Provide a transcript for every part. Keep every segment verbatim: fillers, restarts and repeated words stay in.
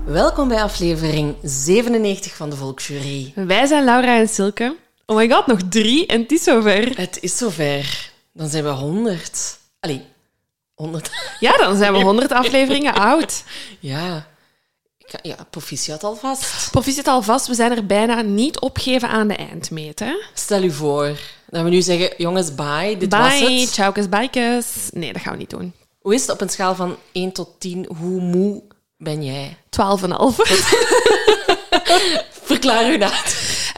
Welkom bij aflevering zevenennegentig van de Volksjury. Wij zijn Laura en Silke. Oh my god, nog drie en het is zover. Het is zover. Dan zijn we honderd. Allee, honderd. Ja, dan zijn we honderd afleveringen oud. Ja. Ja, proficiat alvast. Proficiat alvast, we zijn er bijna niet opgeven aan de eindmeet. Hè? Stel u voor dat we nu zeggen, jongens, bye, dit bye, was het. tjaukes, bijkes. Nee, dat gaan we niet doen. Hoe is het op een schaal van één tot tien? Hoe moe ben jij? twaalf komma vijf. Verklaar u dat.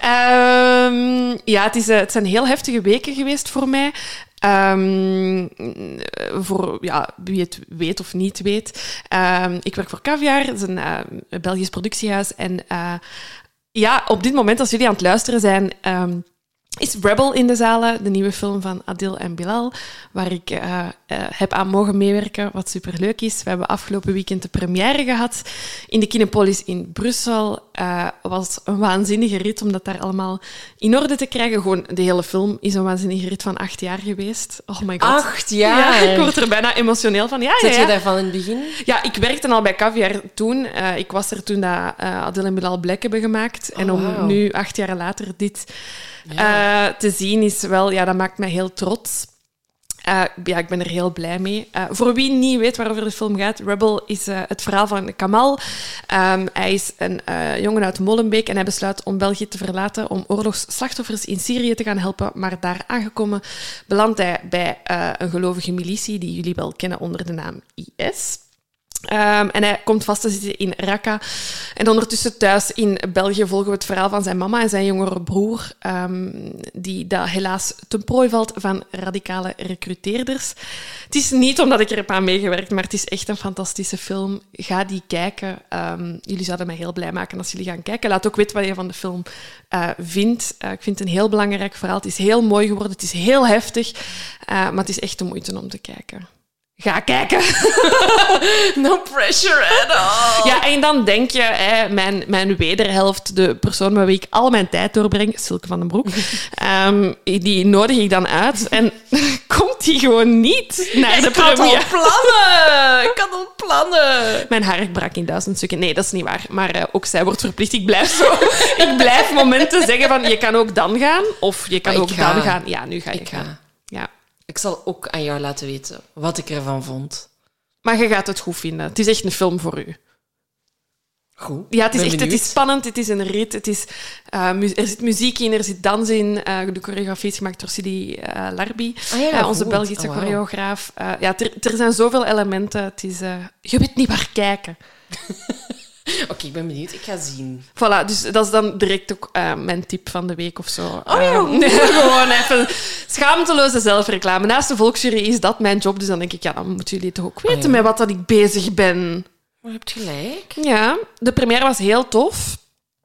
Um, ja, het, is, uh, het zijn heel heftige weken geweest voor mij. Um, voor ja, wie het weet of niet weet. Um, ik werk voor Caviar, dat is een uh, Belgisch productiehuis. En uh, ja, op dit moment, als jullie aan het luisteren zijn, um, is Rebel in de zalen, de nieuwe film van Adil en Bilal, waar ik uh, uh, heb aan mogen meewerken, wat superleuk is. We hebben afgelopen weekend de première gehad in de Kinepolis in Brussel. Uh, was een waanzinnige rit om dat daar allemaal in orde te krijgen. Gewoon, de hele film is een waanzinnige rit van acht jaar geweest. Oh my god. Acht jaar? Ja, ik word er bijna emotioneel van. Ja, Zit ja, je ja. daarvan in het begin? Ja, ik werkte al bij Caviar toen. Uh, ik was er toen dat uh, Adil en Bilal Black hebben gemaakt. Oh, en om wow. nu, acht jaar later, dit Ja. uh, te zien, is wel, ja, dat maakt mij heel trots. Uh, ja, ik ben er heel blij mee. Uh, voor wie niet weet waarover de film gaat, Rebel is uh, het verhaal van Kamal. Um, hij is een uh, jongen uit Molenbeek en hij besluit om België te verlaten om oorlogsslachtoffers in Syrië te gaan helpen. Maar daar aangekomen belandt hij bij uh, een gelovige militie die jullie wel kennen onder de naam I S. Um, en hij komt vast te zitten in Raqqa. En ondertussen thuis in België volgen we het verhaal van zijn mama en zijn jongere broer, um, die dat helaas ten prooi valt van radicale recruteerders. Het is niet omdat ik er heb aan meegewerkt, maar het is echt een fantastische film. Ga die kijken. Um, jullie zouden mij heel blij maken als jullie gaan kijken. Laat ook weten wat je van de film uh, vindt. Uh, ik vind het een heel belangrijk verhaal. Het is heel mooi geworden. Het is heel heftig. Uh, maar het is echt de moeite om te kijken. Ga kijken. No pressure at all. Ja, en dan denk je, hè, mijn, mijn wederhelft, de persoon met wie ik al mijn tijd doorbreng, Silke van den Broek, um, die nodig ik dan uit. En komt die gewoon niet naar de Ik had première. al plannen. Ik had al plannen. Mijn haar brak in duizend stukken. Nee, dat is niet waar. Maar uh, ook zij wordt verplicht. Ik blijf zo... ik blijf momenten zeggen van, je kan ook dan gaan. Of je kan Maar ook ik ga. dan gaan. Ja, nu ga je Ik gaan. ga. Ja. Ik zal ook aan jou laten weten wat ik ervan vond. Maar je gaat het goed vinden. Het is echt een film voor u. Goed. Ja, het is Ben echt het benieuwd. is spannend, het is een rit, het is, uh, mu- er zit muziek in, er zit dans in. Uh, de choreografie is gemaakt door Sidi uh, Larbi, Ah ja, uh, onze goed. Belgische Oh, wow. choreograaf. Uh, ja, er, er zijn zoveel elementen. Het is, uh, je weet niet waar kijken. Oké, okay, ik ben benieuwd. Ik ga zien. Voilà, dus dat is dan direct ook uh, mijn tip van de week of zo. Oh ja, Uh, nee, gewoon even schaamteloze zelfreclame. Naast de Volksjury is dat mijn job, dus dan denk ik, ja, dan moeten jullie toch ook weten Oh ja. met wat dat ik bezig ben. Maar je hebt gelijk. Ja, de première was heel tof.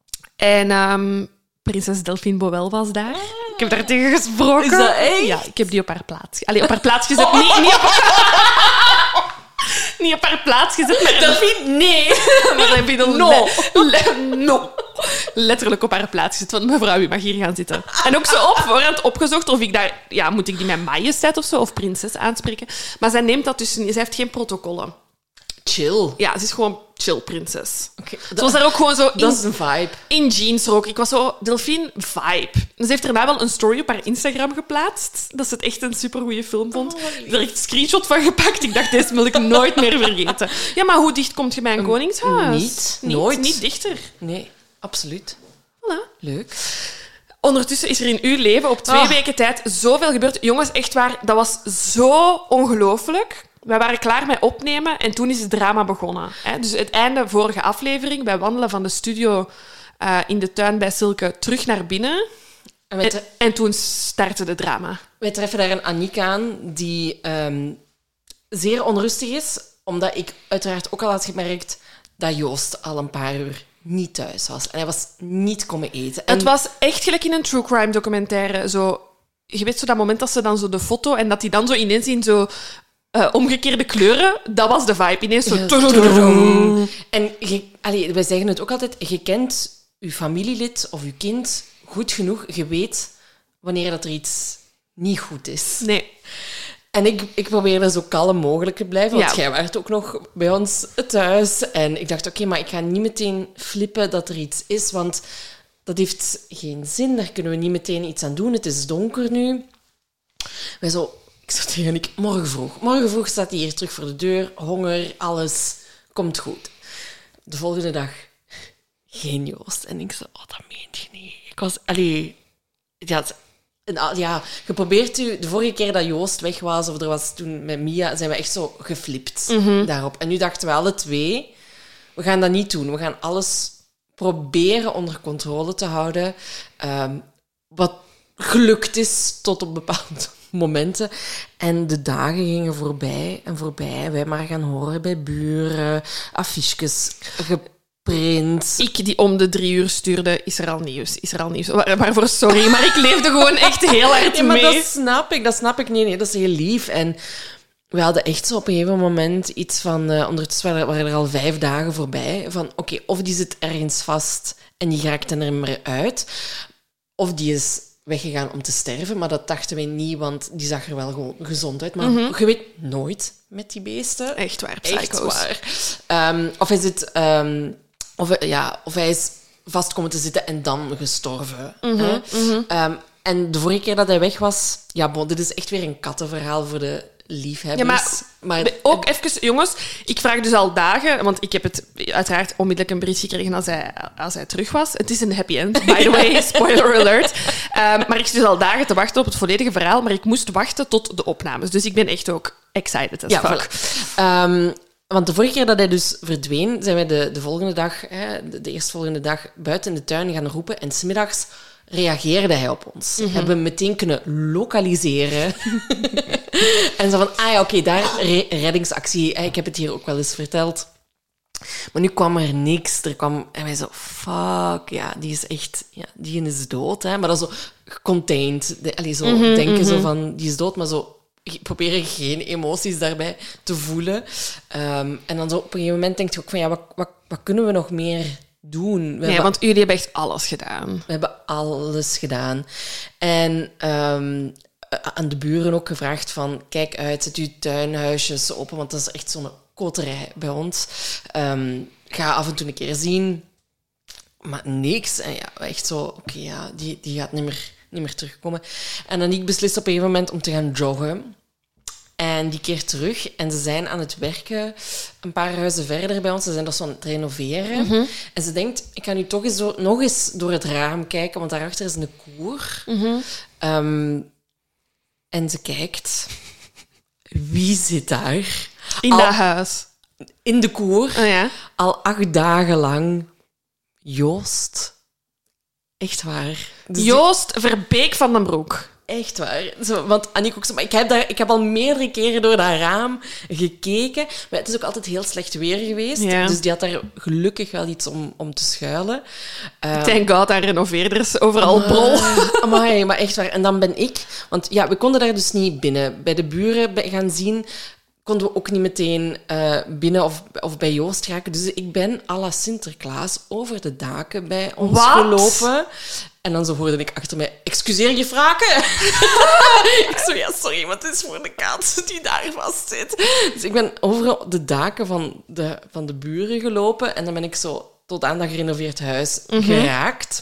En um, prinses Delphine Boel was daar. Ik heb daar tegen gesproken. Is dat echt? Ja, ik heb die op haar plaats... Allee, op haar plaats gezet. Niet, niet, op haar... niet op haar plaats gezet, maar... Delphine, nee. maar heb je dan No. le- le- no. Letterlijk op haar plaats gezet. Want mevrouw, u mag hier gaan zitten. En ook zo op voorhand opgezocht of ik daar... Ja, moet ik die met majesteit of zo, of prinses aanspreken? Maar zij neemt dat dus... Zij heeft geen protocollen. Chill. Ja, ze is gewoon chill prinses. Okay, Ze was daar ook gewoon zo in, dat is een vibe. in jeans ook. Ik was zo, Delphine, vibe. En ze heeft daarna wel een story op haar Instagram geplaatst. Dat ze het echt een supergoeie film vond. Oh, Ik heb er echt een screenshot van gepakt. Ik dacht, deze wil ik nooit meer vergeten. Ja, maar hoe dicht komt je bij een koningshuis? niet. Nooit. Niet dichter. Nee, absoluut. Voilà. Leuk. Ondertussen is er in uw leven op twee Ah. weken tijd zoveel gebeurd. Jongens, echt waar, dat was zo ongelooflijk. Wij waren klaar met opnemen en toen is het drama begonnen. Hè? Dus het einde vorige aflevering. Wij wandelen van de studio uh, in de tuin bij Silke terug naar binnen. En wij, En, tre- en toen startte de drama. wij treffen daar een Aniek aan die um, zeer onrustig is, omdat ik uiteraard ook al had gemerkt dat Joost al een paar uur niet thuis was. En hij was niet komen eten. En Het was echt gelijk in een true crime documentaire. Zo, je weet zo dat moment dat ze dan zo de foto en dat die dan zo ineens in zo uh, omgekeerde kleuren, dat was de vibe. Ineens zo... Ja, en je, allee, wij zeggen het ook altijd, je kent je familielid of je kind goed genoeg, je weet wanneer dat er iets niet goed is. Nee. En ik, ik probeerde zo kalm mogelijk te blijven, want Ja. jij waart ook nog bij ons thuis. En ik dacht, oké, okay, maar ik ga niet meteen flippen dat er iets is, want dat heeft geen zin. Daar kunnen we niet meteen iets aan doen. Het is donker nu. Wij zo, ik zat tegen Nick, morgen vroeg. Morgen vroeg staat hij hier terug voor de deur. Honger, alles komt goed. De volgende dag, geen Joost. En ik zo, oh, dat meent je niet. Ik was, allee... Ja, het, en, ja, geprobeerd u... De vorige keer dat Joost weg was, of er was toen met Mia, zijn we echt zo geflipt mm-hmm. daarop. En nu dachten we alle twee, we gaan dat niet doen. We gaan alles proberen onder controle te houden. Um, wat gelukt is tot op bepaalde momenten. En de dagen gingen voorbij en voorbij. Wij maar gaan horen bij buren, affiches geprint. Ik die om de drie uur stuurde, is er al nieuws, is er al nieuws. Waar, waarvoor sorry, maar ik leefde gewoon echt heel hard ja, maar mee. dat snap ik, dat snap ik. Nee, nee, dat is heel lief. En we hadden echt zo op een gegeven moment iets van... Uh, ondertussen waren, waren er al vijf dagen voorbij. Van, oké, okay, of die zit ergens vast en die raakt er meer uit. Of die is weggegaan om te sterven. Maar dat dachten wij niet, want die zag er wel gewoon gezond uit. Maar mm-hmm. je weet nooit met die beesten. Echt waar, Echt psycho's. waar. Um, of hij zit... Um, Of, ja, of hij is vast komen te zitten en dan gestorven. Mm-hmm, hè? mm-hmm. Um, en de vorige keer dat hij weg was... Ja, bon, dit is echt weer een kattenverhaal voor de liefhebbers. Ja, maar, maar ook even, jongens, ik vraag dus al dagen, want ik heb het uiteraard onmiddellijk een bericht gekregen als hij, als hij terug was. Het is een happy end, by the way, spoiler alert. Um, maar ik zit dus al dagen te wachten op het volledige verhaal, maar ik moest wachten tot de opnames. Dus ik ben echt ook excited as ja, fuck. Voilà. Um, Want de vorige keer dat hij dus verdween, zijn wij de, de volgende dag, hè, de, de eerstvolgende dag, buiten in de tuin gaan roepen. En 's middags reageerde hij op ons. Mm-hmm. Hebben we meteen kunnen lokaliseren. En zo van, ah ja, oké, okay, daar, re- reddingsactie. Ik heb het hier ook wel eens verteld. Maar nu kwam er niks. Er kwam, en wij zo, fuck, ja, die is echt, ja, die is dood. Hè. Maar dat is zo contained. De, allee, zo mm-hmm, denken mm-hmm. zo van, die is dood, maar zo... proberen geen emoties daarbij te voelen. Um, en dan zo op een gegeven moment denk je ook van, ja, wat, wat, wat kunnen we nog meer doen? We ja, hebben, want jullie hebben echt alles gedaan. We hebben alles gedaan. En um, aan de buren ook gevraagd van, kijk uit, zet uw tuinhuisjes open, want dat is echt zo'n koterij bij ons. Um, ga af en toe een keer zien. Maar niks. En ja, echt zo, oké, okay, ja, die, die gaat niet meer... niet meer terugkomen. En dan ik beslist op een gegeven moment om te gaan joggen. En die keert terug. En ze zijn aan het werken een paar huizen verder bij ons. Ze zijn dat zo aan het renoveren. Mm-hmm. En ze denkt, ik ga nu toch eens door, nog eens door het raam kijken, want daarachter is een koer. Mm-hmm. Um, en ze kijkt. Wie zit daar? In al, dat huis. In de koer. Oh, ja? Al acht dagen lang. Joost. Echt waar. Dus Joost die... Verbeek van den Broek. Echt waar. Zo, want Aniek ook zo... Maar ik heb, daar, ik heb al meerdere keren door dat raam gekeken. Maar het is ook altijd heel slecht weer geweest. Ja. Dus die had daar gelukkig wel iets om, om te schuilen. Uh, Thank God, daar renoveerders overal uh, bol. Amai, maar echt waar. En dan ben ik... Want ja, we konden daar dus niet binnen. Bij de buren gaan zien... konden we ook niet meteen uh, binnen of, of bij Joost raken. Dus ik ben à la Sinterklaas over de daken bij ons Wat? gelopen. En dan zo hoorde ik achter mij, excuseer je vragen. Ik zo, ja, sorry, maar het is voor de kat die daar vast zit. Dus ik ben over de daken van de, van de buren gelopen. En dan ben ik zo tot aan dat gerenoveerd huis mm-hmm. geraakt.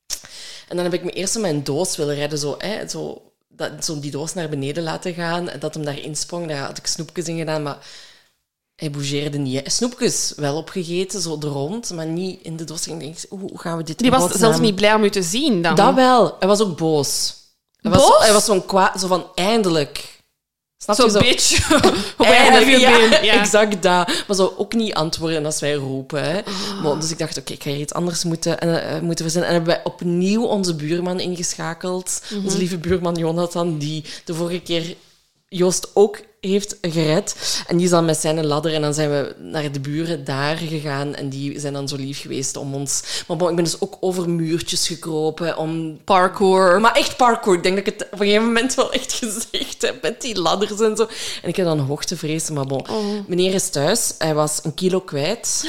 En dan heb ik me eerst in mijn doos willen redden. Zo, hè, zo Dat, zo die doos naar beneden laten gaan en dat hem daar insprong. Daar had ik snoepjes in gedaan, maar hij bougeerde niet. Hè. Snoepjes wel opgegeten, zo er rond, maar niet in de doos. Ik denk, hoe gaan we dit Die was zelfs niet blij om u te zien dan? Dat wel. Hij was ook boos. Hij boos? Was, hij was zo'n kwa- zo van, eindelijk. Snap zo, je? Zo bitch. Where have you been? Ja, exact dat. Maar zo ook niet antwoorden als wij roepen. Hè. Oh. Maar, dus ik dacht, oké, okay, ik ga hier iets anders moeten, uh, moeten verzinnen. En hebben wij opnieuw onze buurman ingeschakeld. Mm-hmm. Onze lieve buurman Jonathan, die de vorige keer Joost ook heeft gered. En die is dan met zijn ladder en dan zijn we naar de buren daar gegaan en die zijn dan zo lief geweest om ons... Maar bon, ik ben dus ook over muurtjes gekropen om... Parkour. Maar echt parkour. Ik denk dat ik het op een gegeven moment wel echt gezegd heb met die ladders en zo. En ik heb dan hoogtevrees, maar bon. Oh. Meneer is thuis. Hij was een kilo kwijt.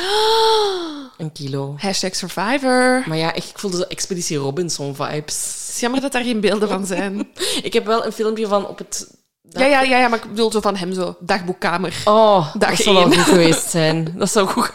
Een kilo. Hashtag survivor. Maar ja, echt, ik voelde zo Expeditie Robinson vibes. Het is jammer dat daar geen beelden van zijn. Ik heb wel een filmpje van op het... Ja, ja, ja, ja, maar ik bedoel zo van hem zo, dagboekkamer. Oh, Dag dat zou wel één. goed geweest zijn. Dat zou goed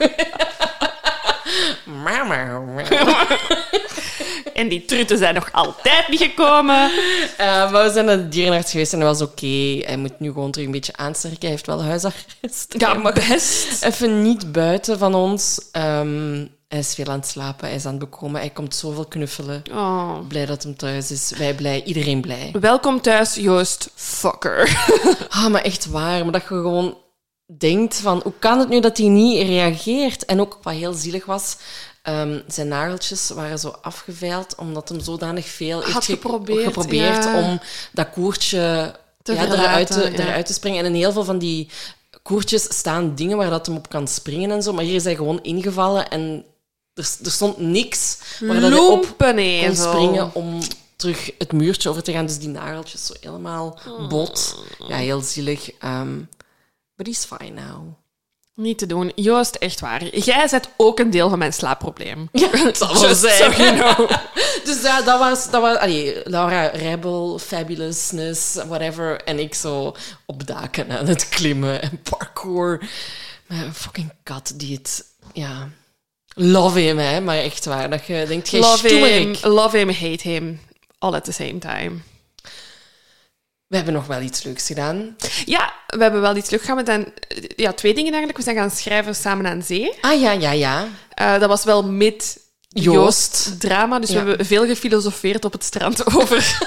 En die trutten zijn nog altijd niet gekomen. Uh, maar we zijn naar de dierenarts geweest en dat was oké. Okay. Hij moet nu gewoon terug een beetje aansterken. Hij heeft wel huisarrest. Ja, maar best. Even niet buiten van ons. Um, hij is veel aan het slapen. Hij is aan het bekomen. Hij komt zoveel knuffelen. Oh. Blij dat hem thuis is. Wij blij. Iedereen blij. Welkom thuis, Joost. Fucker. Ah, maar echt waar. Maar dat je gewoon denkt van... Hoe kan het nu dat hij niet reageert? En ook wat heel zielig was... Um, zijn nageltjes waren zo afgeveild, omdat hem zodanig veel Had heeft ge- geprobeerd, geprobeerd ja. om dat koertje Te ja, verlaten, eruit, te, ja. eruit te springen. En in heel veel van die koertjes staan dingen waar dat hem op kan springen en zo. Maar hier is hij gewoon ingevallen en er, er stond niks waar dat hij op Loempen, kon zo. springen om terug het muurtje over te gaan. Dus die nageltjes zo helemaal bot. Ja, heel zielig. Um, but he's fine now. Niet te doen. Joost, echt waar. Jij bent ook een deel van mijn slaapprobleem. Ja, dat zal wel Just zijn. so you know. Dus ja, dat was... Dat was allee, Laura, rebel, fabulousness, whatever. En ik zo op daken aan het klimmen en parkour. Maar een fucking kat die het... Ja... Love him, hè. Maar echt waar. Dat je denkt, jij Love him, stoemerik. love him, hate him. All at the same time. We hebben nog wel iets leuks gedaan. Ja, we hebben wel iets leuk gedaan. We zijn, ja, twee dingen eigenlijk. We zijn gaan schrijven samen aan zee. Ah, ja, ja, ja. Uh, dat was wel met Joost. drama, dus Ja. we hebben veel gefilosofeerd op het strand over,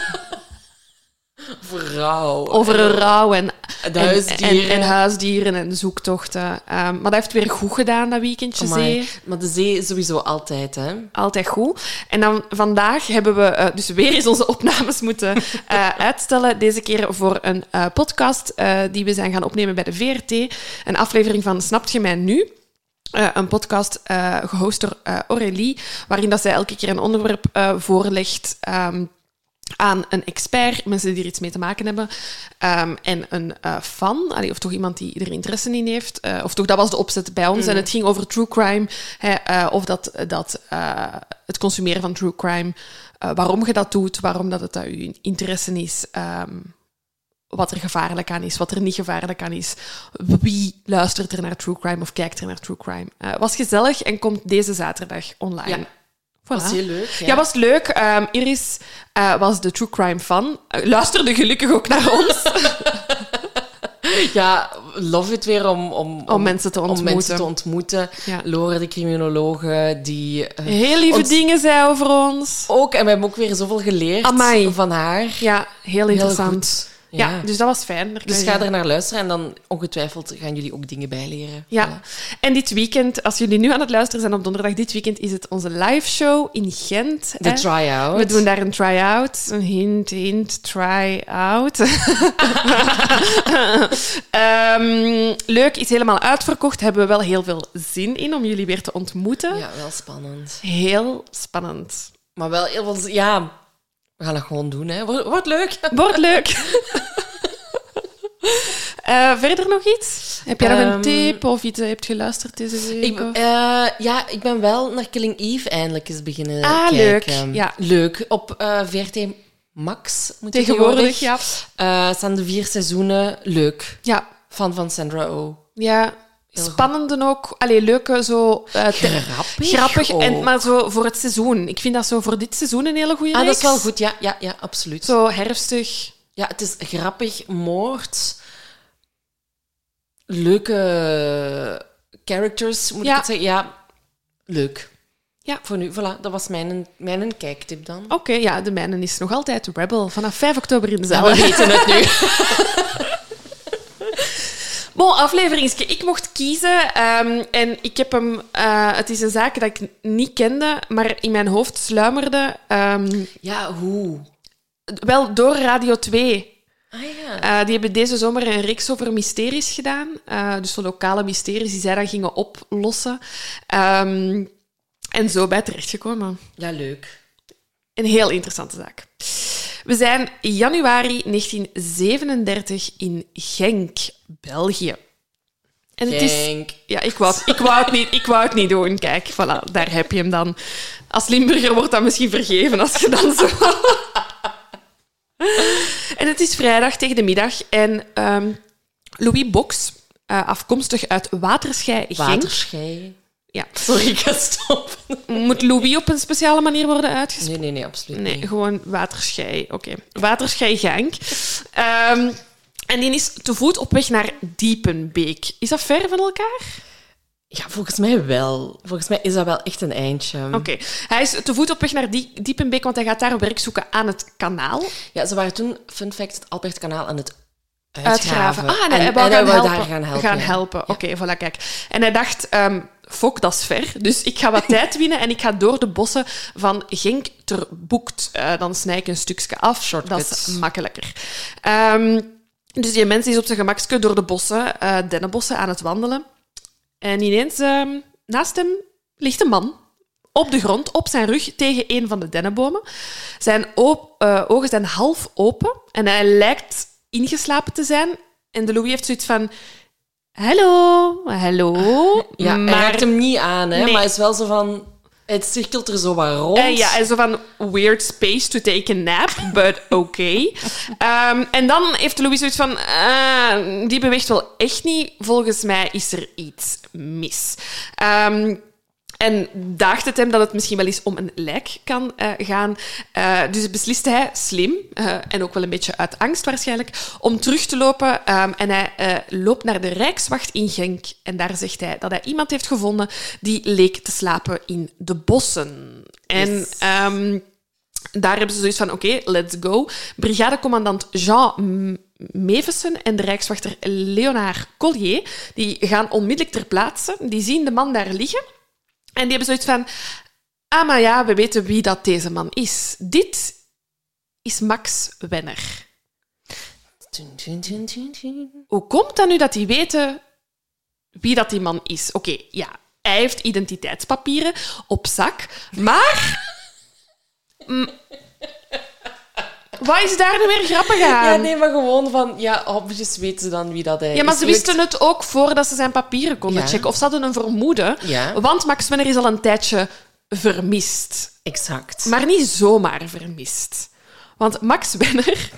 Vrouw. over rouw en, De en, huisdieren. en, en huisdieren en zoektochten. Um, maar dat heeft weer goed gedaan, dat weekendje Amai. zee. Maar de zee sowieso altijd, hè. Altijd goed. En dan vandaag hebben we uh, dus weer eens onze opnames moeten uh, uitstellen. Deze keer voor een uh, podcast uh, die we zijn gaan opnemen bij de V R T. Een aflevering van Snapt je mij nu? Uh, een podcast uh, gehost door uh, Aurélie, waarin dat zij elke keer een onderwerp uh, voorlegt um, aan een expert, mensen die er iets mee te maken hebben, um, en een uh, fan, allee, of toch iemand die er interesse in heeft. Uh, of toch, dat was de opzet bij ons. Mm. En het ging over true crime, hè, uh, of dat, dat uh, het consumeren van true crime, uh, waarom je dat doet, waarom dat het uh, je interesse is, um, wat er gevaarlijk aan is, wat er niet gevaarlijk aan is. Wie luistert er naar true crime of kijkt er naar true crime? Uh, was gezellig en komt deze zaterdag online. Ja. Voilà. Was heel leuk. Ja, Ja, was leuk. Um, Iris uh, was de true crime fan. Uh, luisterde gelukkig ook naar ons. Ja, love it weer om, om, Om mensen te om ontmoeten. mensen te ontmoeten. Ja. Lore, de criminologe, die... uh, Heel lieve ons dingen zei over ons. ook, en we hebben ook weer zoveel geleerd Amai. van haar. Ja, heel interessant. Heel goed. Ja. Ja. dus dat was fijn. Daar Dus kan ga je- er naar luisteren en dan ongetwijfeld gaan jullie ook dingen bijleren. Ja, Voilà. en dit weekend, als jullie nu aan het luisteren zijn op donderdag, dit weekend is het onze live show in Gent. De hè. try-out. We doen daar een try-out. Een hint, hint, try-out. um, leuk, is helemaal uitverkocht. Hebben we wel heel veel zin in om jullie weer te ontmoeten. Ja, wel spannend. Heel spannend. Maar wel heel veel... Ja, we gaan het gewoon doen, hè. Wordt, wordt leuk. Wordt leuk. uh, verder nog iets? Heb jij nog Ehm, een tip of iets hebt geluisterd deze week? Ik, of- eh, ja, ik ben wel naar Killing Eve eindelijk eens beginnen Ah, kijken. leuk, ja. Leuk. Op uh, V R T Max moet het Tegenwoordig, ja. Uh, staan de vier seizoenen. Leuk. Ja, Fan van Sandra Oh. ja. Heel goed. Spannende ook. Allee, leuke, zo... uh, te- Grappig. Grappig, en, ook. maar zo voor het seizoen. Ik vind dat zo voor dit seizoen een hele goede Ah, reeks. dat is wel goed. Ja, ja, ja, absoluut. Zo herfstig. Ja, het is grappig, moord. Leuke characters, moet Ja. ik het zeggen. Ja, leuk. Ja. Voor nu, voilà. Dat was mijn, mijn kijktip dan. Oké, ja, de mijne is nog altijd Rebel. Vanaf vijf oktober in de Ja, zaal. we weten het nu. Bon, afleveringske. Ik mocht kiezen um, en ik heb hem... Uh, het is een zaak dat ik niet kende, maar in mijn hoofd sluimerde. Um, Ja, hoe? wel door Radio twee. Ah ja. Uh, die hebben deze zomer een reeks over mysteries gedaan. Uh, dus zo lokale mysteries die zij dan gingen oplossen. Um, en zo bij terechtgekomen. Ja, leuk. Een heel interessante zaak. We zijn januari negentien zevenendertig in Genk, België. En het is... Genk. Ja, ik wou, het, ik, wou het niet, ik wou het niet doen. Kijk, voilà, daar heb je hem dan. Als Limburger wordt dat misschien vergeven als je dan zo... En het is vrijdag tegen de middag en um, Louis Boks, uh, afkomstig uit Waterschei, Genk. Waterschei. Ja. Sorry, ik ga stoppen. Moet Louis op een speciale manier worden uitgesproken? Nee, nee, nee, absoluut Nee, niet. gewoon Waterschei. Oké. Okay. Waterschei Genk. Um, en die is te voet op weg naar Diepenbeek. Is dat ver van elkaar? Ja, volgens mij wel. Volgens mij is dat wel echt een eindje. Oké. Okay. Hij is te voet op weg naar Die- Diepenbeek, want hij gaat daar werk zoeken aan het kanaal. Ja, ze waren toen, fun fact, het Albertkanaal aan het uitgraven. uitgraven. Ah, en, en, hij wou en gaan, hij wou helpen. daar gaan helpen. Gaan ja. helpen. Ja. Oké, okay, voilà, kijk. En hij dacht... Um, Fok, dat is ver. Dus ik ga wat tijd winnen en ik ga door de bossen van Genk ter Boekt. Uh, dan snij ik een stukje af. Shortcuts. Dat is makkelijker. Um, dus die mens is op zijn gemakske door de bossen, uh, dennenbossen, aan het wandelen. En ineens, um, naast hem ligt een man. Op de grond, op zijn rug, tegen een van de dennenbomen. Zijn op, uh, ogen zijn half open en hij lijkt ingeslapen te zijn. En de Louis heeft zoiets van... Hallo, hallo. Ja, maar... hij raakt hem niet aan, hè, Nee. maar hij is wel zo van... Het cirkelt er zo wat rond. Uh, ja, en zo van weird space to take a nap, but okay. Um, en dan heeft Louis zoiets van... Uh, die beweegt wel echt niet. Volgens mij is er iets mis. Um, En daagt het hem dat het misschien wel eens om een lijk kan uh, gaan. Uh, dus besliste hij, slim, uh, en ook wel een beetje uit angst waarschijnlijk, om terug te lopen. Um, en hij uh, loopt naar de Rijkswacht in Genk. En daar zegt hij dat hij iemand heeft gevonden die leek te slapen in de bossen. En... Yes. Um, daar hebben ze zoiets van, oké, okay, let's go. Brigadecommandant Jean Mevessen en de rijkswachter Leonard Collier, die gaan onmiddellijk ter plaatse. Die zien de man daar liggen. En die hebben zoiets van... Ah, maar ja, we weten wie dat deze man is. Dit is Max Wenner. Hoe komt dat nu dat die weten wie dat die man is? Oké, okay, ja, hij heeft identiteitspapieren op zak, maar... m- wat is daar nu weer grappig aan? Ja, nee, maar gewoon van... Ja, obviously weten ze dan wie dat hij is. Ja, maar ze wisten het ook voordat ze zijn papieren konden Ja. checken. Of ze hadden een vermoeden. Ja. Want Max Wenner is al een tijdje vermist. Exact. Maar niet zomaar vermist. Want Max Wenner...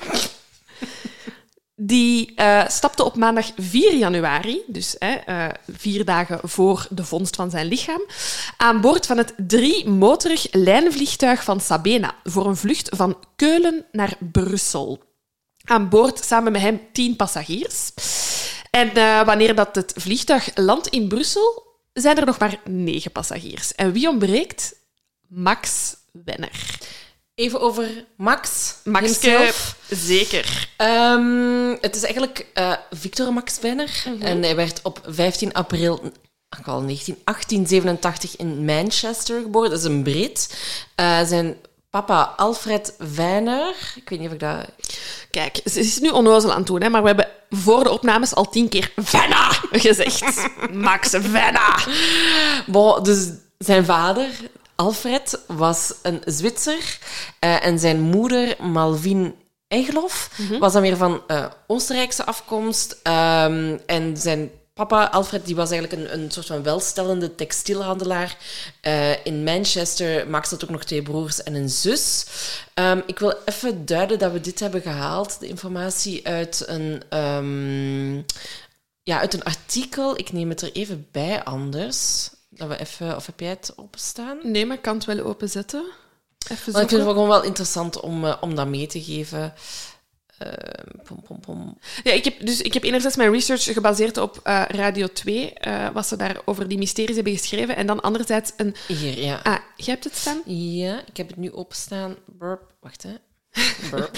die uh, stapte op maandag vier januari, dus hè, uh, vier dagen voor de vondst van zijn lichaam, aan boord van het driemotorig lijnvliegtuig van Sabena voor een vlucht van Keulen naar Brussel. Aan boord samen met hem tien passagiers. En uh, wanneer dat het vliegtuig landt in Brussel, zijn er nog maar negen passagiers. En wie ontbreekt? Max Wenner. Even over Max. Maxke, himself. zeker. Um, het is eigenlijk uh, Victor Max Wenner. Mhm. En hij werd op vijftien april ach, al negentien, achttien zevenentachtig in Manchester geboren. Dat is een Brit. Uh, zijn papa Alfred Wenner. Ik weet niet of ik dat... Kijk, ze is nu onnozel aan het doen, hè, maar we hebben voor de opnames al tien keer Wenner gezegd. Max Wenner. Bon, dus zijn vader... Alfred was een Zwitser uh, en zijn moeder, Malvin Egloff, mm-hmm. was dan weer van uh, Oostenrijkse afkomst. Um, en zijn papa, Alfred, die was eigenlijk een, een soort van welstellende textielhandelaar uh, in Manchester. Max had ook nog twee broers en een zus. Um, ik wil even duiden dat we dit hebben gehaald, de informatie uit een... Um, ja, uit een artikel. Ik neem het er even bij, anders... Dat we even, of heb jij het openstaan? Nee, maar ik kan het wel openzetten. Even Want ik vind het gewoon wel interessant om, uh, om dat mee te geven. Uh, pom, pom, pom. Ja, ik heb, dus ik heb enerzijds mijn research gebaseerd op uh, Radio twee, uh, wat ze daar over die mysteries hebben geschreven. En dan anderzijds een... Hier, ja. Ah, jij hebt het staan? Ja, ik heb het nu openstaan. Burp. Wacht, hè. Burp.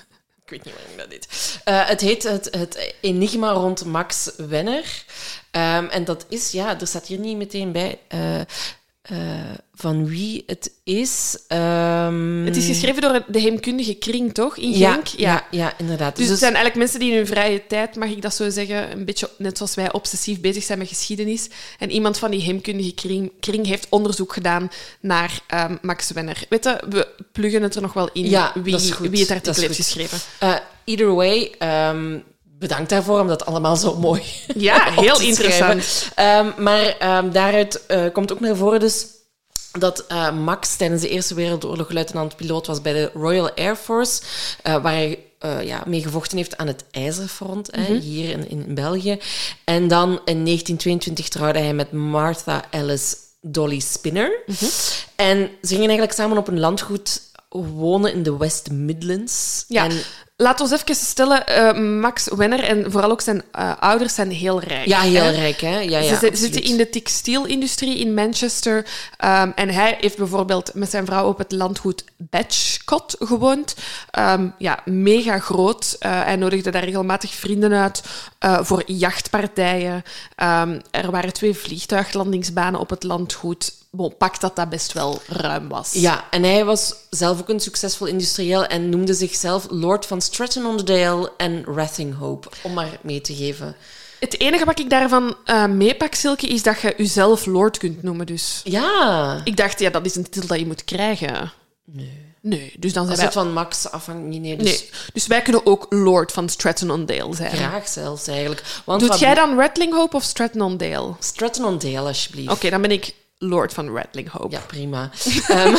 Ik weet niet waarom ik dat deed. Uh, het heet het, het Enigma rond Max Wenner. Um, en dat is, ja, er staat hier niet meteen bij uh, uh, van wie het is. Um... Het is geschreven door de heemkundige kring, toch? In ja, Genk? ja, ja, ja, inderdaad. Dus, dus het zijn eigenlijk mensen die in hun vrije tijd, mag ik dat zo zeggen, een beetje net zoals wij obsessief bezig zijn met geschiedenis. En iemand van die heemkundige kring, kring heeft onderzoek gedaan naar um, Max Wenner. Weet je, we pluggen het er nog wel in ja, wie, wie het artikel heeft geschreven. Uh, either way... Um... Bedankt daarvoor, om dat allemaal zo mooi ja, heel interessant. Um, maar um, daaruit uh, komt ook naar voren dus dat uh, Max tijdens de Eerste Wereldoorlog luitenant-piloot was bij de Royal Air Force, uh, waar hij uh, ja, mee gevochten heeft aan het IJzerfront, mm-hmm. hè, hier in, in België. En dan in negentien tweeëntwintig trouwde hij met Martha Alice Dolly Spinner. Mm-hmm. En ze gingen eigenlijk samen op een landgoed wonen in de West Midlands. Ja. En laat ons even stellen, uh, Max Wenner en vooral ook zijn uh, ouders zijn heel rijk. Ja, heel hè? rijk, hè? Ja, ja, Ze zitten in de textielindustrie in Manchester. Um, en hij heeft bijvoorbeeld met zijn vrouw op het landgoed Batchcot gewoond. Um, ja, mega groot. Uh, hij nodigde daar regelmatig vrienden uit uh, voor jachtpartijen. Um, er waren twee vliegtuiglandingsbanen op het landgoed. Bon, pak dat dat best wel ruim was. Ja, en hij was zelf ook een succesvol industrieel en noemde zichzelf Lord van Stratton-on-Dale en Rathinghope, om maar mee te geven. Het enige wat ik daarvan uh, meepak, Silke, is dat je jezelf Lord kunt noemen. Dus. Ja. Ik dacht, ja, dat is een titel dat je moet krijgen. Nee. Nee, dus dan zijn Als wij... het van Max afhangt, niet. Nee, dus... nee, dus wij kunnen ook Lord van Stratton-on-Dale zijn. Graag zelfs, eigenlijk. Want Doet wat... jij dan Rathinghope of Stratton-on-Dale? Stratton-on-Dale, alsjeblieft. Oké, okay, dan ben ik Lord van Rathinghope. Ja, prima. um,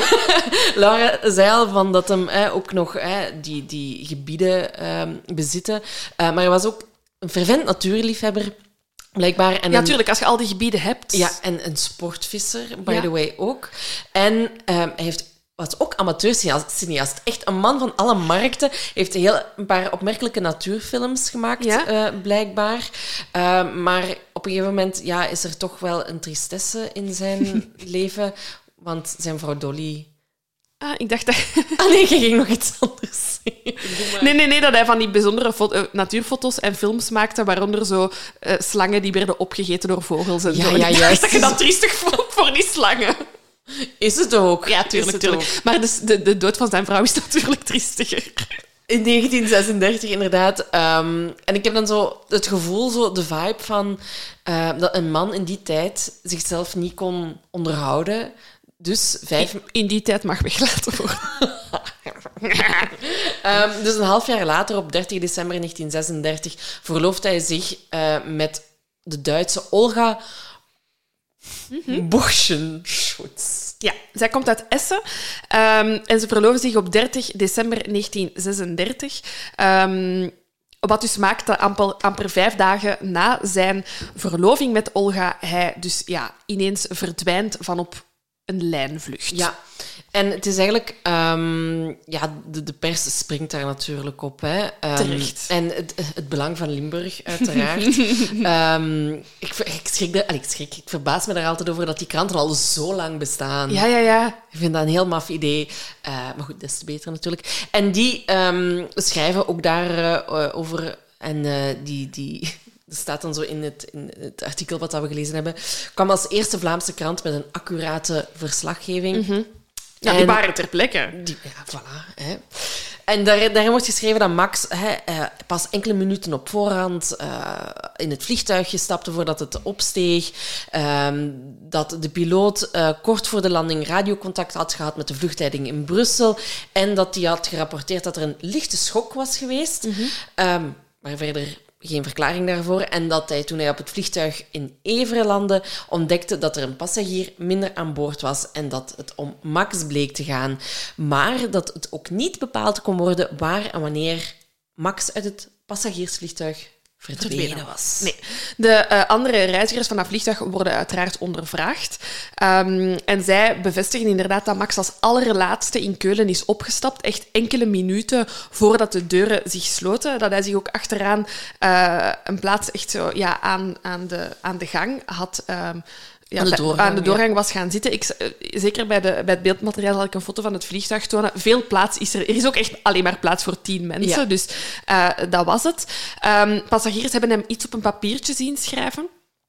Laura zei al van dat hem eh, ook nog eh, die, die gebieden um, bezitten. Uh, maar hij was ook een fervent natuurliefhebber, blijkbaar. En ja, een, tuurlijk, als je al die gebieden hebt. Ja, en een sportvisser, by ja. the way, ook. En um, hij heeft... was ook amateurcineast. Echt een man van alle markten. Heeft een, heel, een paar opmerkelijke natuurfilms gemaakt, ja? uh, blijkbaar. Uh, maar op een gegeven moment ja, is er toch wel een tristesse in zijn leven. Want zijn vrouw Dolly... Ah, ik dacht dat... Ah nee, je ging nog iets anders zeggen. Nee, nee, nee, dat hij van die bijzondere fo- uh, natuurfoto's en films maakte, waaronder zo uh, slangen die werden opgegeten door vogels en ja, zo. Ja, ik juist. dacht dat je dat triestig vond voor die slangen. Is het ook? Ja, tuurlijk, tuurlijk. Ook. Maar de, de, de dood van zijn vrouw is natuurlijk triestiger. In negentien zesendertig, inderdaad. Um, en ik heb dan zo het gevoel, zo de vibe van uh, dat een man in die tijd zichzelf niet kon onderhouden. Dus vijf... In, in die tijd mag weggelaten worden. um, dus een half jaar later, op dertig december negentien zesendertig, verlooft hij zich uh, met de Duitse Olga mm-hmm. Borschenschutz. Ja, zij komt uit Essen um, en ze verloven zich op dertig december negentien zesendertig. Um, wat dus maakt dat amper, amper vijf dagen na zijn verloving met Olga hij dus ja, ineens verdwijnt van op een lijnvlucht. Ja, en het is eigenlijk... Um, ja, de, de pers springt daar natuurlijk op. Hè. Um, Terecht. En het, het belang van Limburg, uiteraard. um, ik, ik, schrik de, allee, ik schrik, ik verbaas me daar altijd over dat die kranten al zo lang bestaan. Ja, ja, ja. Ik vind dat een heel maf idee. Uh, maar goed, des te beter natuurlijk. En die um, schrijven ook daarover... Uh, over, en uh, die... die dat staat dan zo in het, in het artikel wat we gelezen hebben, kwam als eerste Vlaamse krant met een accurate verslaggeving. Mm-hmm. Ja, die en, waren ter plekke. Die, ja, voilà. Hè. En daar, daarin wordt geschreven dat Max hè, uh, pas enkele minuten op voorhand uh, in het vliegtuig stapte voordat het opsteeg. Um, dat de piloot uh, kort voor de landing radiocontact had gehad met de vluchtleiding in Brussel. En dat hij had gerapporteerd dat er een lichte schok was geweest. Mm-hmm. Um, maar verder... geen verklaring daarvoor. En dat hij, toen hij op het vliegtuig in Evere landde, ontdekte dat er een passagier minder aan boord was en dat het om Max bleek te gaan. Maar dat het ook niet bepaald kon worden waar en wanneer Max uit het passagiersvliegtuig verdwenen was. Nee. De uh, andere reizigers van dat vliegtuig worden uiteraard ondervraagd. Um, en zij bevestigen inderdaad dat Max als allerlaatste in Keulen is opgestapt. Echt enkele minuten voordat de deuren zich sloten. Dat hij zich ook achteraan uh, een plaats echt zo, ja, aan, aan, de, aan de gang had... Um, Ja, aan, de doorgang, aan de doorgang ja. was gaan zitten. Ik, zeker bij, de, bij het beeldmateriaal zal ik een foto van het vliegtuig tonen. Veel plaats is er. Er is ook echt alleen maar plaats voor tien mensen. Ja. Dus uh, dat was het. Um, passagiers hebben hem iets op een papiertje zien schrijven.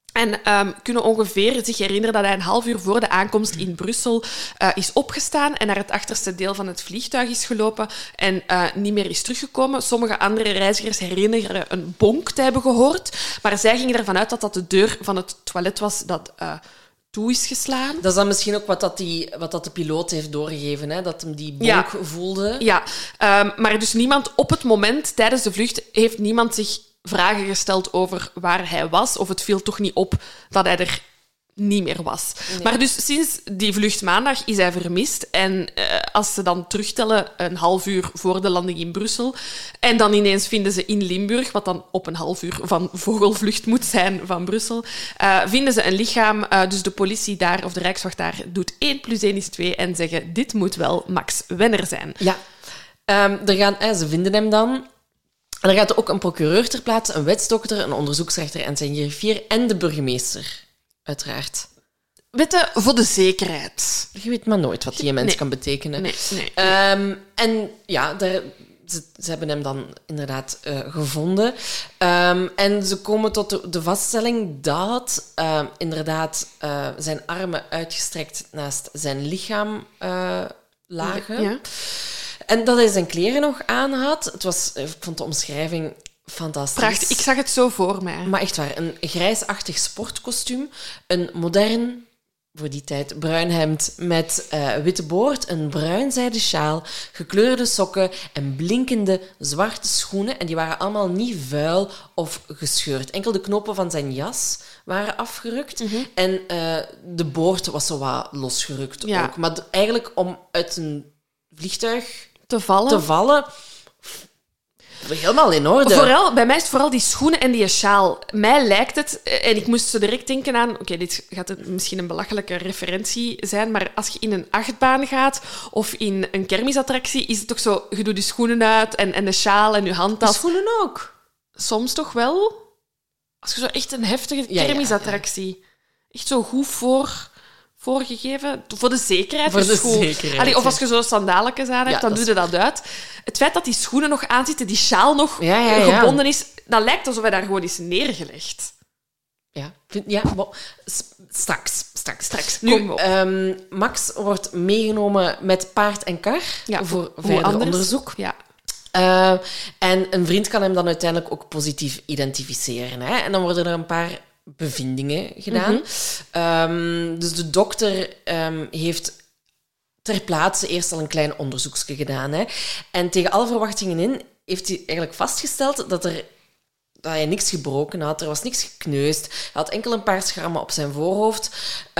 En um, kunnen ongeveer zich herinneren dat hij een half uur voor de aankomst in Brussel uh, is opgestaan en naar het achterste deel van het vliegtuig is gelopen en uh, niet meer is teruggekomen. Sommige andere reizigers herinneren een bonk te hebben gehoord, maar zij gingen ervan uit dat dat de deur van het toilet was dat uh, toe is geslaan. Dat is dan misschien ook wat, dat die, wat dat de piloot heeft doorgegeven, hè? Dat hem die bonk ja. voelde. Ja, um, maar dus niemand op het moment, tijdens de vlucht, heeft niemand zich vragen gesteld over waar hij was. Of het viel toch niet op dat hij er niet meer was. Nee. Maar dus sinds die vlucht maandag is hij vermist. En uh, als ze dan terugtellen, een half uur voor de landing in Brussel, en dan ineens vinden ze in Limburg, wat dan op een half uur van vogelvlucht moet zijn van Brussel, uh, vinden ze een lichaam. Uh, dus de politie daar, of de Rijkswacht daar, doet één plus één is twee en zeggen, dit moet wel Max Wenner zijn. Ja, um, er gaan, eh, ze vinden hem dan. En er gaat ook een procureur ter plaatse, een wetsdokter, een onderzoeksrechter en zijn griffier en de burgemeester, uiteraard. Weet je, voor de zekerheid. Je weet maar nooit wat die mens Nee. kan betekenen. Nee, nee, nee. Um, en ja, daar, ze, ze hebben hem dan inderdaad uh, gevonden. Um, en ze komen tot de, de vaststelling dat uh, inderdaad uh, zijn armen uitgestrekt naast zijn lichaam uh, lagen. Ja. En dat hij zijn kleren nog aan had. Het was, ik vond de omschrijving fantastisch. Prachtig. Ik zag het zo voor mij. Maar echt waar, een grijsachtig sportkostuum, een modern, voor die tijd, bruin hemd met uh, witte boord, een bruin zijden sjaal, gekleurde sokken en blinkende zwarte schoenen. En die waren allemaal niet vuil of gescheurd. Enkel de knopen van zijn jas waren afgerukt. Mm-hmm. En uh, de boord was zo wat losgerukt ja. ook. Maar d- eigenlijk om uit een vliegtuig te vallen. te vallen... Helemaal in orde. Vooral, bij mij is het vooral die schoenen en die sjaal. Mij lijkt het, en ik moest zo direct denken aan... Oké, okay, dit gaat een, misschien een belachelijke referentie zijn, maar als je in een achtbaan gaat of in een kermisattractie, is het toch zo... Je doet je schoenen uit en, en de sjaal en je handtas. De schoenen ook. Soms toch wel? Als je zo echt een heftige ja, kermisattractie... Ja, ja. Echt zo goed voor... voorgegeven, voor de zekerheid. Voor de dus zekerheid. Allee, of als je zo sandaaltjes aan hebt, ja, dan doe je dat uit. Het feit dat die schoenen nog aanzitten, die sjaal nog ja, ja, ja. gebonden is, dat lijkt alsof hij daar gewoon is neergelegd. Ja, ja bon. straks. Straks. straks. Nu, um, Max wordt meegenomen met paard en kar ja, voor verder anders? onderzoek. Ja. Uh, en een vriend kan hem dan uiteindelijk ook positief identificeren. Hè? En dan worden er een paar bevindingen gedaan. Mm-hmm. Um, dus de dokter um, heeft ter plaatse eerst al een klein onderzoekje gedaan. Hè. En tegen alle verwachtingen in heeft hij eigenlijk vastgesteld dat, er, dat hij niks gebroken had. Er was niks gekneusd. Hij had enkel een paar schrammen op zijn voorhoofd.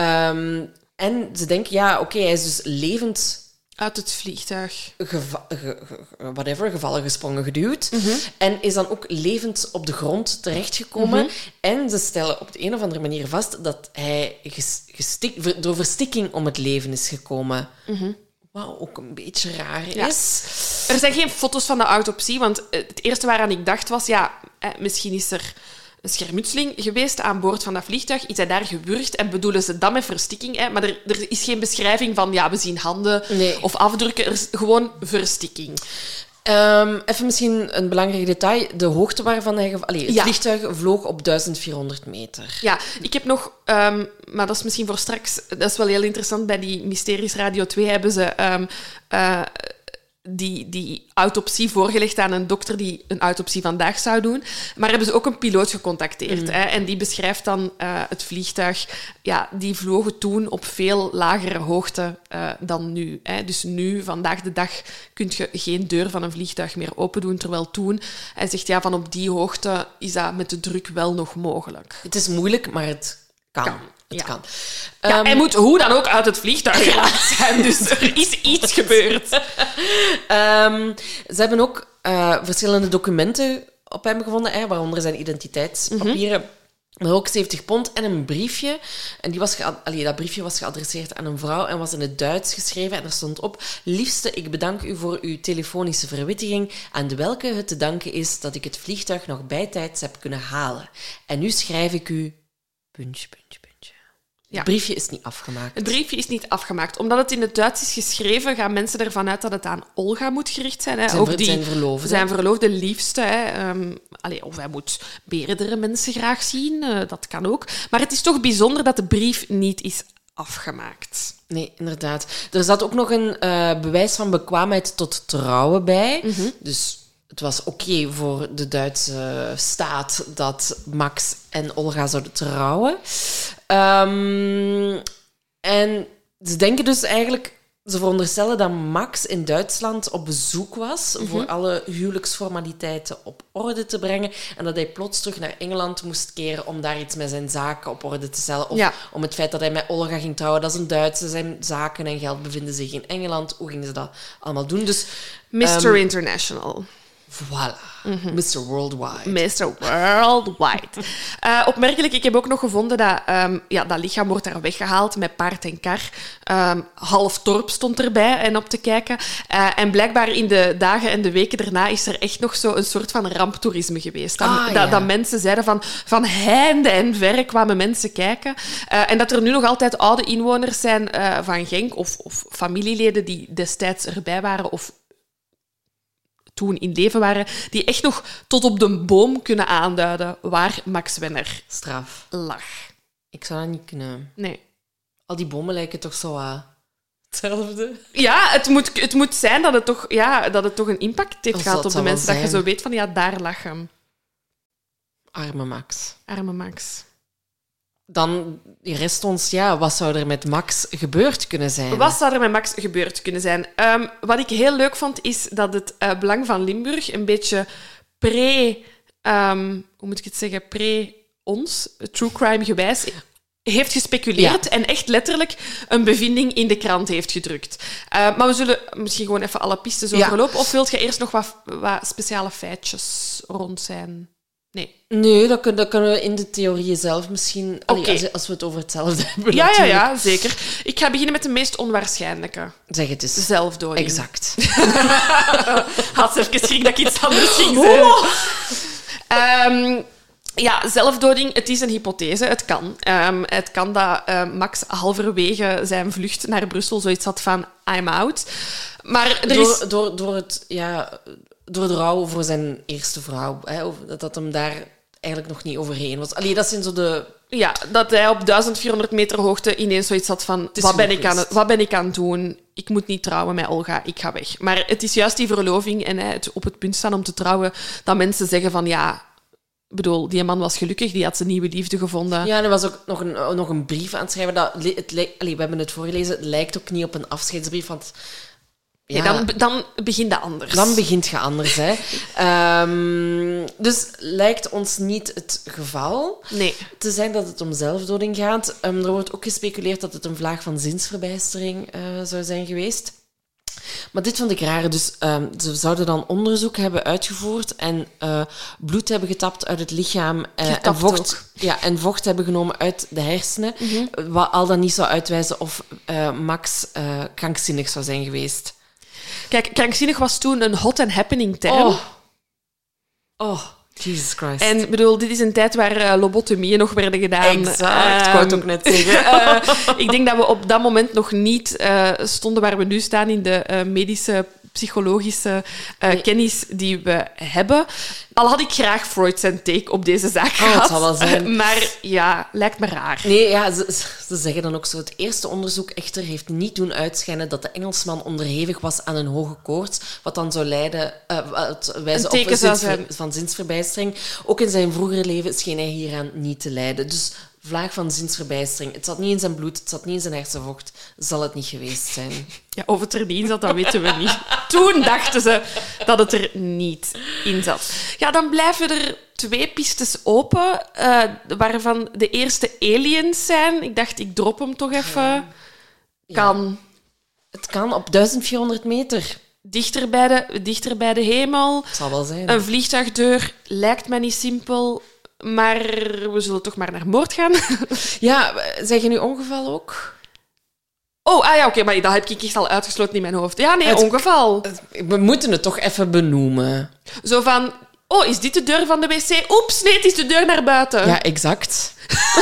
Um, en ze denken, ja, oké, okay, hij is dus levend... Uit het vliegtuig. Geva- ge- ge- whatever, gevallen, gesprongen, geduwd. Mm-hmm. En is dan ook levend op de grond terechtgekomen. Mm-hmm. En ze stellen op de een of andere manier vast dat hij ges- gestik- door verstikking om het leven is gekomen. Mm-hmm. Wat ook een beetje raar ja. is. Er zijn geen foto's van de autopsie, want het eerste waaraan ik dacht was, ja, misschien is er een schermutseling geweest aan boord van dat vliegtuig. Is hij daar gewurgd en bedoelen ze dat met verstikking? Hè? Maar er, er is geen beschrijving van, ja, we zien handen nee. of afdrukken. Er is gewoon verstikking. Um, even misschien een belangrijk detail. De hoogte waarvan hij... Gev- Allee, het ja. vliegtuig vloog op duizend vierhonderd meter. Ja, ik heb nog... Um, maar dat is misschien voor straks... Dat is wel heel interessant. Bij die Mysteries Radio twee hebben ze... Um, uh, Die, die autopsie voorgelegd aan een dokter die een autopsie vandaag zou doen. Maar hebben ze ook een piloot gecontacteerd. Mm. Hè? En die beschrijft dan uh, het vliegtuig. Ja, die vlogen toen op veel lagere hoogte uh, dan nu. Hè? Dus nu, vandaag de dag, kun je geen deur van een vliegtuig meer open doen. Terwijl toen, hij zegt, ja, van op die hoogte is dat met de druk wel nog mogelijk. Het is moeilijk, maar het kan. kan. Het ja. kan. Ja, um, hij moet hoe dan ook uit het vliegtuig geraakt zijn. Dus er is iets gebeurd. um, ze hebben ook uh, verschillende documenten op hem gevonden, hè, waaronder zijn identiteitspapieren. Mm-hmm. Maar ook zeventig pond en een briefje. En die was gead- Allee, dat briefje was geadresseerd aan een vrouw en was in het Duits geschreven. En er stond op: liefste, ik bedank u voor uw telefonische verwittiging, aan de welke het te danken is dat ik het vliegtuig nog bijtijds heb kunnen halen. En nu schrijf ik u... Puntje, puntje, puntje. Het ja. briefje is niet afgemaakt. Het briefje is niet afgemaakt. Omdat het in het Duits is geschreven, gaan mensen ervan uit dat het aan Olga moet gericht zijn. Hè? Zijn, Ook ver, die, zijn verloofde. Zijn verloofde liefste. Hè? Um, allee, of hij moet meerdere mensen graag zien. Uh, dat kan ook. Maar het is toch bijzonder dat de brief niet is afgemaakt. Nee, inderdaad. Er zat ook nog een uh, bewijs van bekwaamheid tot trouwen bij. Mm-hmm. Dus... Het was oké okay voor de Duitse staat dat Max en Olga zouden trouwen. Um, en ze denken dus eigenlijk... ze veronderstellen dat Max in Duitsland op bezoek was Mm-hmm. voor alle huwelijksformaliteiten op orde te brengen en dat hij plots terug naar Engeland moest keren om daar iets met zijn zaken op orde te stellen. Of Ja. om het feit dat hij met Olga ging trouwen. Dat is een Duitse. Zijn zaken en geld bevinden zich in Engeland. Hoe gingen ze dat allemaal doen? Dus, mister um, International. voilà. mister Worldwide. mister Worldwide. Uh, opmerkelijk, ik heb ook nog gevonden dat um, ja, dat lichaam wordt daar weggehaald met paard en kar. Um, half dorp stond erbij en op te kijken. Uh, en blijkbaar in de dagen en de weken daarna is er echt nog zo een soort van ramptoerisme geweest. Dat, Ah, dat, ja. dat mensen zeiden van, van heinde en verre kwamen mensen kijken. Uh, en dat er nu nog altijd oude inwoners zijn uh, van Genk of, of familieleden die destijds erbij waren of toen in leven waren, die echt nog tot op de boom kunnen aanduiden waar Max Wenner Straf. lag. Ik zou dat niet kunnen. Nee. Al die bomen lijken toch zo uh, hetzelfde. Ja, het moet, het moet zijn dat het toch, ja, dat het toch een impact heeft Dat gehad zal- op de zal wel mensen. Dat je zijn. zo weet van, ja, daar lag hem. Arme Max. Arme Max. Dan rest ons, ja, wat zou er met Max gebeurd kunnen zijn? Wat zou er met Max gebeurd kunnen zijn? Um, wat ik heel leuk vond, is dat het uh, Belang van Limburg een beetje pre... Um, hoe moet ik het zeggen? Pre-ons, true crime gewijs, heeft gespeculeerd Ja. en echt letterlijk een bevinding in de krant heeft gedrukt. Uh, maar we zullen misschien gewoon even alle pistes Ja. overlopen. Of wilt je eerst nog wat, wat speciale feitjes rond zijn? Nee. Nee, dat, kun, dat kunnen we in de theorieën zelf misschien... Allee, Oké. als, als we het over hetzelfde hebben, Ja, ja, natuurlijk. ja, zeker. Ik ga beginnen met de meest onwaarschijnlijke. Zeg het eens. Zelfdoding. Exact. Had ze even schrik dat ik iets anders ging zeggen. Ehm, ja, zelfdoding, het is een hypothese. Het kan. Ehm, het kan dat eh, Max halverwege zijn vlucht naar Brussel zoiets had van I'm out. Maar er is... Door, door, door, het, ja, door de rouw voor zijn eerste vrouw. Hè, of dat, dat hem daar eigenlijk nog niet overheen was. Allee, dat zijn zo de... Ja, dat hij op duizend vierhonderd meter hoogte ineens zoiets had van is wat ben, genoeg ik aan het, geweest. wat ben ik aan het doen? Ik moet niet trouwen met Olga, ik ga weg. Maar het is juist die verloving en hè, het op het punt staan om te trouwen dat mensen zeggen van ja... Ik bedoel, die man was gelukkig, die had zijn nieuwe liefde gevonden. Ja, en er was ook nog een, nog een brief aan het schrijven. Dat, li- het, li- allee, we hebben het voorgelezen. Het lijkt ook niet op een afscheidsbrief, want... Nee, Ja, dan, dan begint dat anders. dan begint je anders, hè. Ehm, dus lijkt ons niet het geval Nee. te zijn dat het om zelfdoding gaat. Ehm, er wordt ook gespeculeerd dat het een vlaag van zinsverbijstering eh, zou zijn geweest. Maar dit vond ik raar. Dus ehm, ze zouden dan onderzoek hebben uitgevoerd en eh, bloed hebben getapt uit het lichaam eh, en, Getapt vocht, ook. ja, en vocht hebben genomen uit de hersenen, wat al dan niet zou uitwijzen of eh, Max eh, krankzinnig zou zijn geweest. Kijk, krankzinnig was toen een hot and happening term. Oh. Oh, Jesus Christ. En ik bedoel, dit is een tijd waar uh, lobotomieën nog werden gedaan. Exact, ik wou het ook net zeggen. Uh, ik denk dat we op dat moment nog niet uh, stonden waar we nu staan in de uh, medische, psychologische uh, Nee. kennis die we hebben. Al had ik graag Freud zijn take op deze zaak Oh, gehad. het zal wel zijn. Uh, maar ja, lijkt me raar. Nee, ja, ze, ze zeggen dan ook zo... Het eerste onderzoek echter heeft niet doen uitschijnen dat de Engelsman onderhevig was aan een hoge koorts, wat dan zou leiden, uh, wat wijzen Een op teken een zou zinsver- zijn. van zinsverbijstering. Ook in zijn vroegere leven scheen hij hieraan niet te lijden. Dus vlaag van zinsverbijstering. Het zat niet in zijn bloed, het zat niet in zijn hersenvocht. Zal het niet geweest zijn. Ja, of het er niet in zat, dat weten we niet. Toen dachten ze dat het er niet in zat. Ja, dan blijven er twee pistes open, uh, waarvan de eerste aliens zijn. Ik dacht, ik drop hem toch even. Kan. Het kan op duizend vierhonderd meter. Dichter bij de, dichter bij de hemel. Het zal wel zijn. Een vliegtuigdeur lijkt mij niet simpel, maar we zullen toch maar naar moord gaan. Ja, zeg je nu ongeval ook? Oh, ah ja, oké, maar dat heb ik echt al uitgesloten in mijn hoofd. Ja, nee, Het- ongeval. We moeten het toch even benoemen. Zo van, oh, is dit de deur van de wc? Oeps, nee, het is de deur naar buiten. Ja, exact.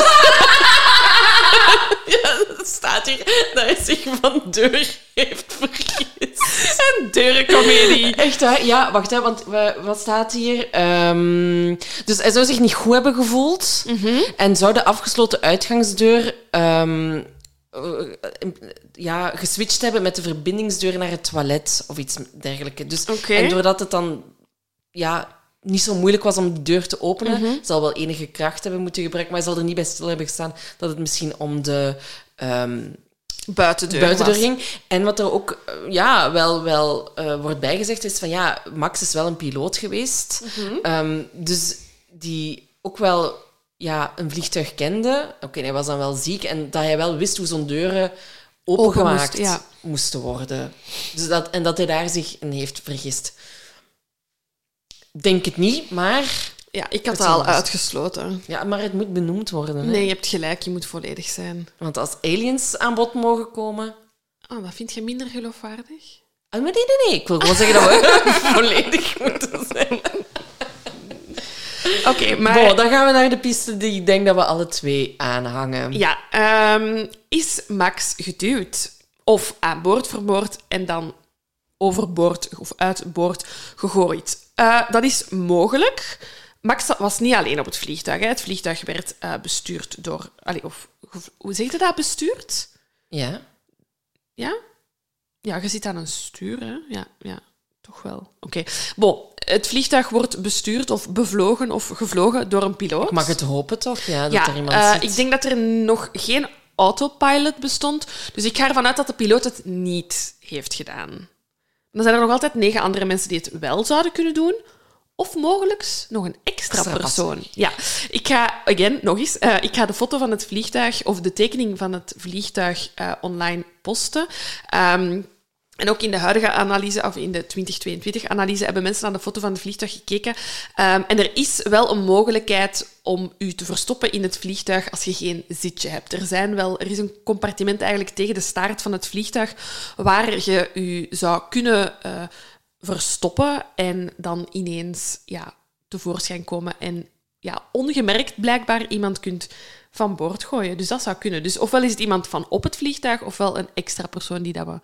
Ja, dat staat hier dat hij zich van deur heeft vergist. Een deurencomedie. Echt waar? Ja, wacht, hè, want we- wat staat hier? Ehm, dus hij zou zich niet goed hebben gevoeld en zou de afgesloten uitgangsdeur ehm, eh, ja, geswitcht hebben met de verbindingsdeur naar het toilet of iets dergelijks. Dus, Oké. En doordat het dan ja, niet zo moeilijk was om de deur te openen, zal wel enige kracht hebben moeten gebruiken, maar hij zal er niet bij stil hebben gestaan dat het misschien om de... ehm, buitendeur, buitendeur was. ging. En wat er ook uh, ja, wel, wel uh, wordt bijgezegd is van ja, Max is wel een piloot geweest. Mm-hmm. Um, dus die ook wel ja, een vliegtuig kende. Oké, okay, hij was dan wel ziek. En dat hij wel wist hoe zo'n deuren opengemaakt Open moest, ja. moesten worden. Dus dat, en dat hij daar zich in heeft vergist. Denk het niet, maar... Ja, ik had het al uitgesloten. Ja, maar het moet benoemd worden. Hè? Nee, je hebt gelijk, je moet volledig zijn. Want als aliens aan bod mogen komen... Oh, dat vind je minder geloofwaardig? Ah, maar nee, nee, nee. Ik wil gewoon zeggen dat we volledig moeten zijn. Oké, okay, maar... Bon, dan gaan we naar de piste die ik denk dat we alle twee aanhangen. Ja, um, is Max geduwd? Of aan boord vermoord en dan overboord of uit boord gegooid? Uh, dat is mogelijk... Max was niet alleen op het vliegtuig. Hè. Het vliegtuig werd uh, bestuurd door... Allee, of, hoe zeg je dat, bestuurd? Ja. Ja? Ja, je zit aan een stuur, hè? Ja, ja toch wel. Oké. Okay. Bon, het vliegtuig wordt bestuurd of bevlogen of gevlogen door een piloot. Ik mag het hopen, toch? Ja, dat ja, er iemand uh, zit. Ik denk dat er nog geen autopilot bestond. Dus ik ga ervan uit dat de piloot het niet heeft gedaan. Dan zijn er nog altijd negen andere mensen die het wel zouden kunnen doen... Of mogelijk nog een extra, extra persoon. Ja, ik ga, again, nog eens, uh, ik ga de foto van het vliegtuig of de tekening van het vliegtuig uh, online posten. Um, en ook in de huidige analyse, of in de twintig tweeëntwintig-analyse, hebben mensen naar de foto van het vliegtuig gekeken. Um, en er is wel een mogelijkheid om u te verstoppen in het vliegtuig als je geen zitje hebt. Er, zijn wel, er is een compartiment eigenlijk tegen de staart van het vliegtuig waar je u zou kunnen... Uh, verstoppen en dan ineens ja, tevoorschijn komen en ja, ongemerkt blijkbaar iemand kunt van boord gooien. Dus dat zou kunnen. Dus ofwel is het iemand van op het vliegtuig, ofwel een extra persoon die dat we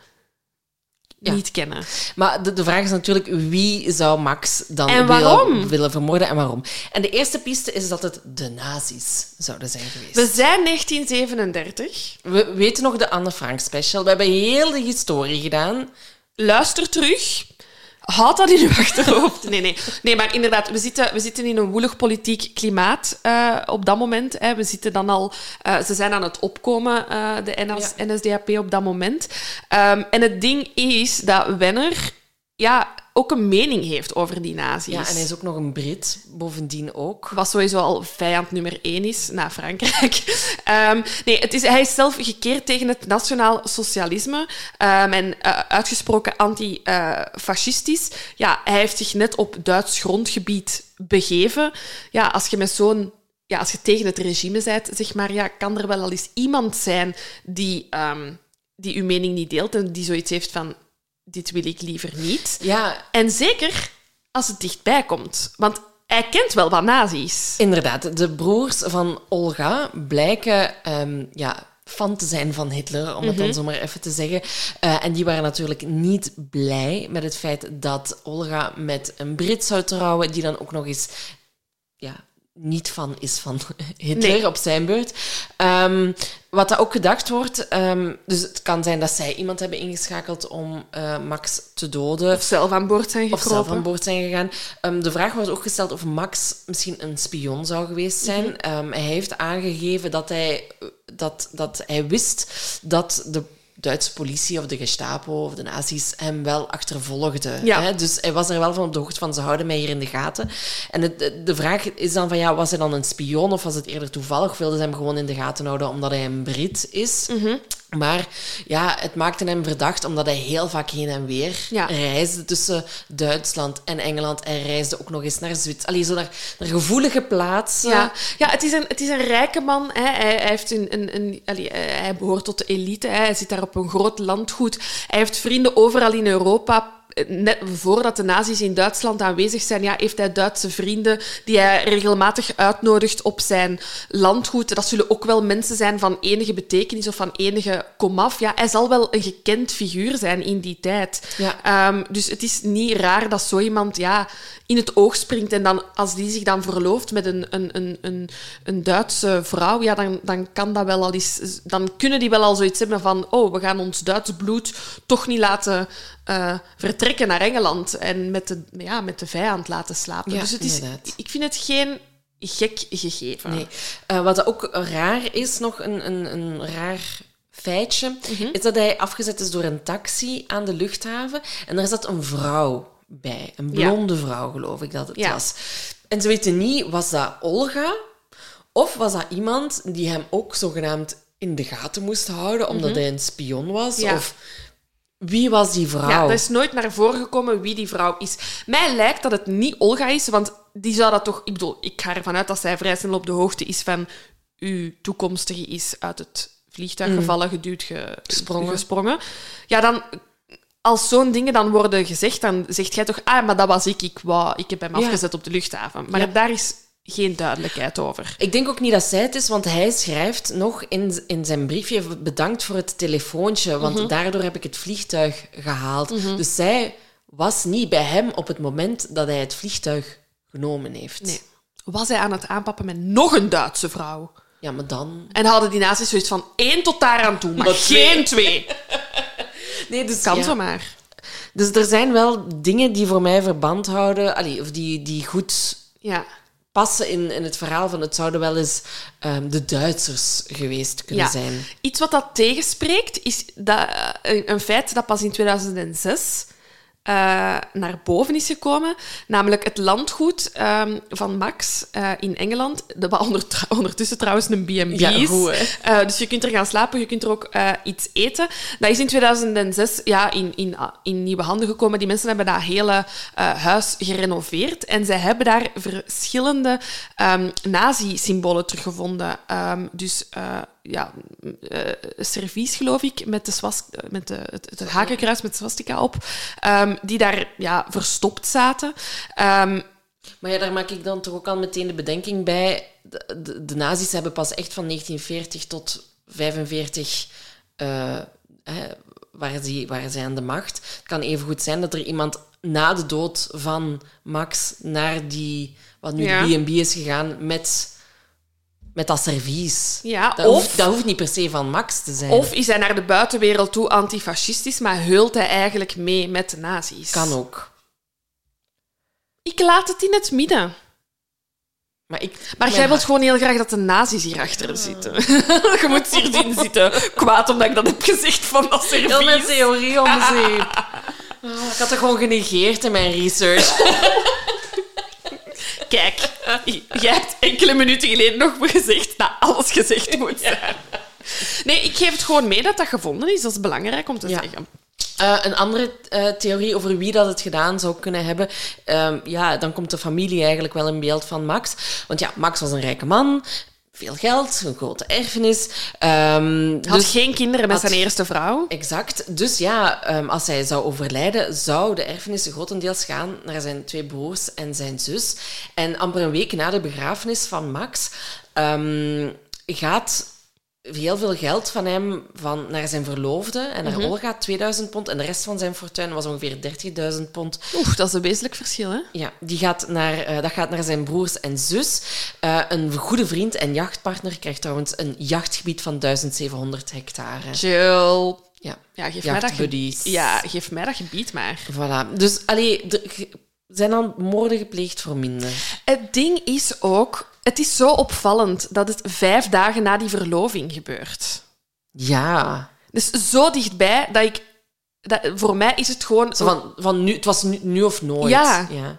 ja. niet kennen. Maar de, de vraag is natuurlijk, wie zou Max dan en waarom? willen vermoorden en waarom? En de eerste piste is dat het de nazi's zouden zijn geweest. We zijn negentien zevenendertig. We weten nog de Anne Frank special. We hebben heel de historie gedaan. Luister terug. Houd dat in uw achterhoofd. Nee, nee. nee maar inderdaad, we zitten, we zitten in een woelig politiek klimaat uh, op dat moment. Hè. We zitten dan al... Uh, ze zijn aan het opkomen, uh, de N S, ja. N S D A P op dat moment. Um, en het ding is dat Wenner ja, ook een mening heeft over die nazi's. Ja, en hij is ook nog een Brit, bovendien ook. Wat sowieso al vijand nummer één is, na Frankrijk. Um, nee, het is, hij is zelf gekeerd tegen het nationaal socialisme um, en uh, uitgesproken antifascistisch. Uh, ja, hij heeft zich net op Duits grondgebied begeven. Ja, als je met zo'n... Ja, als je tegen het regime bent, zeg maar, ja, kan er wel al eens iemand zijn die, um, die uw mening niet deelt en die zoiets heeft van... Dit wil ik liever niet. Ja. En zeker als het dichtbij komt. Want hij kent wel wat nazi's. Inderdaad. De broers van Olga blijken um, ja, fan te zijn van Hitler, om het mm-hmm. dan zo maar even te zeggen. Uh, en die waren natuurlijk niet blij met het feit dat Olga met een Brit zou trouwen, die dan ook nog eens... Ja, niet van is van Hitler nee. op zijn beurt. Um, wat dat ook gedacht wordt... Um, dus het kan zijn dat zij iemand hebben ingeschakeld om uh, Max te doden. Of zelf aan boord zijn gekropen. Of zelf aan boord zijn gegaan. Um, de vraag wordt ook gesteld of Max misschien een spion zou geweest zijn. Mm-hmm. Um, hij heeft aangegeven dat hij, dat, dat hij wist dat de Duitse politie of de Gestapo of de nazi's hem wel achtervolgden. Ja. Hè? Dus hij was er wel van op de hoogte van, ze houden mij hier in de gaten. En het, de vraag is dan van, ja, was hij dan een spion of was het eerder toevallig? Of wilden ze hem gewoon in de gaten houden omdat hij een Brit is? Mm-hmm. Maar ja, het maakte hem verdacht omdat hij heel vaak heen en weer ja. reisde tussen Duitsland en Engeland. Hij reisde ook nog eens naar Zwitserland. Allee, zo naar, naar gevoelige plaatsen. Ja, ja het, is een, het is een rijke man. Hè. Hij, hij, heeft een, een, een, allee, hij behoort tot de elite. Hè. Hij zit daar op een groot landgoed. Hij heeft vrienden overal in Europa. Net voordat de nazi's in Duitsland aanwezig zijn, ja, heeft hij Duitse vrienden die hij regelmatig uitnodigt op zijn landgoed. Dat zullen ook wel mensen zijn van enige betekenis of van enige komaf. Ja, hij zal wel een gekend figuur zijn in die tijd. Ja. Um, dus het is niet raar dat zo iemand ja, in het oog springt en dan, als die zich dan verlooft met een, een, een, een, een Duitse vrouw, ja, dan, dan kan dat wel al eens... Dan kunnen die wel al zoiets hebben van oh, we gaan ons Duits bloed toch niet laten... Uh, vertrekken naar Engeland en met de, ja, met de vijand laten slapen. Ja, dus het is, ik vind het geen gek gegeven. Nee. Uh, wat ook raar is, nog een, een, een raar feitje, mm-hmm. is dat hij afgezet is door een taxi aan de luchthaven. En daar zat een vrouw bij. Een blonde ja. vrouw, geloof ik dat het ja. was. En ze weten niet, was dat Olga? Of was dat iemand die hem ook zogenaamd in de gaten moest houden, omdat mm-hmm. hij een spion was? Ja. Of wie was die vrouw? Ja, er is nooit naar voren gekomen wie die vrouw is. Mij lijkt dat het niet Olga is, want die zou dat toch... Ik bedoel, ik ga ervan uit dat zij vrij snel op de hoogte is van uw toekomstige is uit het vliegtuig mm. gevallen, geduwd, ge, gesprongen. gesprongen. Ja, dan... Als zo'n dingen dan worden gezegd, dan zegt jij toch... Ah, maar dat was ik. Ik, wou, ik heb hem ja. afgezet op de luchthaven. Maar ja. daar is geen duidelijkheid over. Ik denk ook niet dat zij het is, want hij schrijft nog in, in zijn briefje... Bedankt voor het telefoontje, want mm-hmm. daardoor heb ik het vliegtuig gehaald. Mm-hmm. Dus zij was niet bij hem op het moment dat hij het vliegtuig genomen heeft. Nee. Was hij aan het aanpappen met nog een Duitse vrouw? Ja, maar dan... En hadden die nazi's zoiets van één tot daar aan toe, maar, maar geen twee. Nee, dus, kan ja. zo maar. Dus er zijn wel dingen die voor mij verband houden, allee, of die, die goed ja. passen in, in het verhaal van het zouden wel eens um, de Duitsers geweest kunnen ja. zijn. Iets wat dat tegenspreekt, is dat, uh, een feit dat pas in tweeduizend zes uh, naar boven is gekomen. Namelijk het landgoed um, van Max uh, in Engeland. Dat onder, ondertussen trouwens een B en B ja, is. goed, uh, dus je kunt er gaan slapen, je kunt er ook uh, iets eten. Dat is in tweeduizend zes ja, in, in, in nieuwe handen gekomen. Die mensen hebben dat hele uh, huis gerenoveerd. En zij hebben daar verschillende um, nazi-symbolen teruggevonden. Um, dus... Uh, ja, uh, servies, geloof ik, met, de swas- met de, het, het hakenkruis met swastika op, um, die daar ja, verstopt zaten. Um, maar ja, daar maak ik dan toch ook al meteen de bedenking bij. De, de, de nazi's hebben pas echt van negentien veertig tot vijfenveertig uh, hè, waar, ze, waar ze aan de macht. Het kan evengoed zijn dat er iemand na de dood van Max naar die, wat nu ja. de B en B is gegaan, met... Met dat servies. Ja, dat, of, hoeft, dat hoeft niet per se van Max te zijn. Of is hij naar de buitenwereld toe antifascistisch, maar heult hij eigenlijk mee met de nazi's? Kan ook. Ik laat het in het midden. Maar, ik, maar jij wilt gewoon heel graag dat de nazi's hierachter uh. zitten. Je moet hierin zitten. Kwaad omdat ik dat heb gezegd van dat servies. Heel mijn theorie om de zeep. Oh, ik had het gewoon genegeerd in mijn research. Kijk, jij hebt enkele minuten geleden nog gezegd dat alles gezegd moet zijn. Nee, ik geef het gewoon mee dat dat gevonden is. Dat is belangrijk om te ja. zeggen. Uh, een andere uh, theorie over wie dat het gedaan zou kunnen hebben. Uh, ja, dan komt de familie eigenlijk wel in beeld van Max. Want ja, Max was een rijke man. Veel geld, een grote erfenis. Um, had dus geen kinderen met had, zijn eerste vrouw. Exact. Dus ja, um, als hij zou overlijden, zou de erfenis grotendeels gaan naar zijn twee broers en zijn zus. En amper een week na de begrafenis van Max um, gaat heel veel geld van hem van naar zijn verloofde en naar mm-hmm. Olga, tweeduizend pond. En de rest van zijn fortuin was ongeveer dertigduizend pond. Oeh, dat is een wezenlijk verschil, hè? Ja, die gaat naar, uh, dat gaat naar zijn broers en zus. Uh, een goede vriend en jachtpartner krijgt trouwens een jachtgebied van duizend zevenhonderd hectare. Chill. Ja, ja geef, mij dat ge- ja, geef mij dat gebied maar. Voilà. Dus, allee, er zijn dan moorden gepleegd voor minder. Het ding is ook... Het is zo opvallend dat het vijf dagen na die verloving gebeurt. Ja. Dus zo dichtbij dat ik... Dat, voor mij is het gewoon... Zo van, van nu, het was nu, nu of nooit. Ja. ja.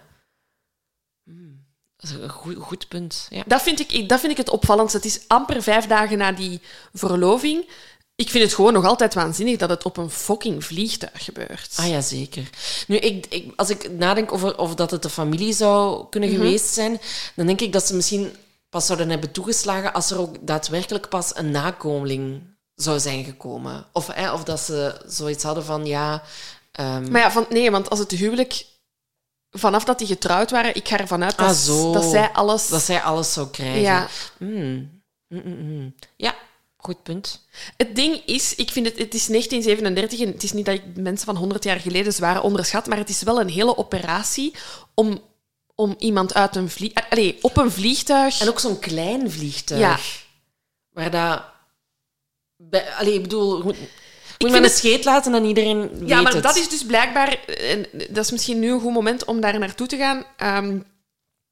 Hmm. Dat is een goed, goed punt. Ja. Dat, vind ik, dat vind ik het opvallendste. Het is amper vijf dagen na die verloving. Ik vind het gewoon nog altijd waanzinnig dat het op een fucking vliegtuig gebeurt. Ah ja, zeker. Nu, ik, ik, als ik nadenk over of dat het de familie zou kunnen mm-hmm. geweest zijn, dan denk ik dat ze misschien pas zouden hebben toegeslagen als er ook daadwerkelijk pas een nakomeling zou zijn gekomen. Of, hè, of dat ze zoiets hadden van, ja... Um... Maar ja, van, nee, want als het huwelijk... Vanaf dat die getrouwd waren, ik ga ervan uit dat, ah, zo. dat zij alles... Dat zij alles zou krijgen. Ja. Mm. Mm-mm. Ja. Goed punt. Het ding is, ik vind het, het is negentien zevenendertig en het is niet dat ik mensen van honderd jaar geleden zwaar onderschat, maar het is wel een hele operatie om, om iemand uit een vliegtuig... Allee, op een vliegtuig... En ook zo'n klein vliegtuig. Ja. Waar dat... Bij, allee, ik bedoel... Moet, moet je een scheet laten en iedereen weet Ja, maar het. dat is dus blijkbaar... En dat is misschien nu een goed moment om daar naartoe te gaan... Um,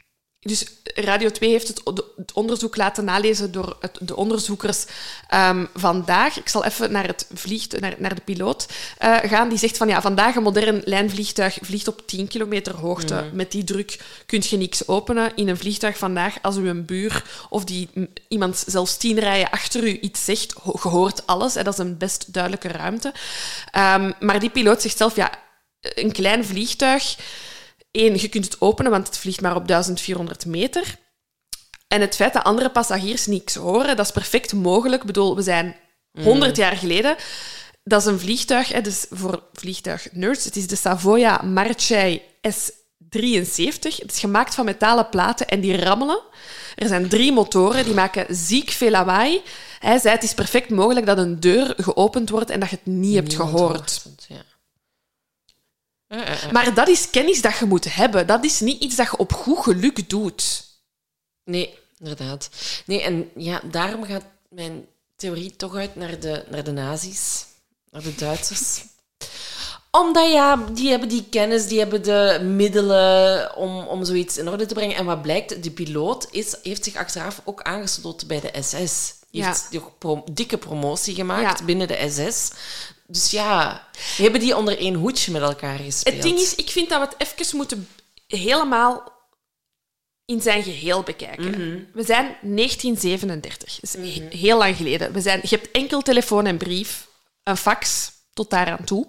Dus Radio twee heeft het, het onderzoek laten nalezen door het, de onderzoekers um, vandaag. Ik zal even naar, het vliegt, naar, naar de piloot uh, gaan. Die zegt van ja, vandaag een modern lijnvliegtuig vliegt op tien kilometer hoogte. Mm. Met die druk kun je niks openen. In een vliegtuig vandaag, als u een buur of die, iemand zelfs tien rijen achter u iets zegt, je hoort alles. Hè, dat is een best duidelijke ruimte. Um, maar die piloot zegt zelf, ja, een klein vliegtuig... Eén, je kunt het openen, want het vliegt maar op duizend vierhonderd meter. En het feit dat andere passagiers niks horen, dat is perfect mogelijk. Ik bedoel, we zijn honderd mm. jaar geleden. Dat is een vliegtuig, hè, dus voor vliegtuig-nerds. Het is de Savoia Marchai S drieënzeventig. Het is gemaakt van metalen platen en die rammelen. Er zijn drie motoren, die maken ziek veel lawaai. Hij zei, het is perfect mogelijk dat een deur geopend wordt en dat je het niet Niemand hebt gehoord. Het, ja. Uh, uh, uh. Maar dat is kennis dat je moet hebben. Dat is niet iets dat je op goed geluk doet. Nee, inderdaad. Nee, en ja, daarom gaat mijn theorie toch uit naar de, naar de nazi's, naar de Duitsers. Omdat, ja, die hebben die kennis, die hebben de middelen om, om zoiets in orde te brengen. En wat blijkt, de piloot is, heeft zich achteraf ook aangesloten bij de S S. Die ja. heeft die pro- dikke promotie gemaakt ja. binnen de S S. Dus ja, we hebben die onder één hoedje met elkaar gespeeld. Het ding is, ik vind dat we het even moeten helemaal in zijn geheel bekijken. Mm-hmm. We zijn negentien zevenendertig. Dat is mm-hmm. heel lang geleden. We zijn, je hebt enkel telefoon en brief, een fax, tot daaraan toe.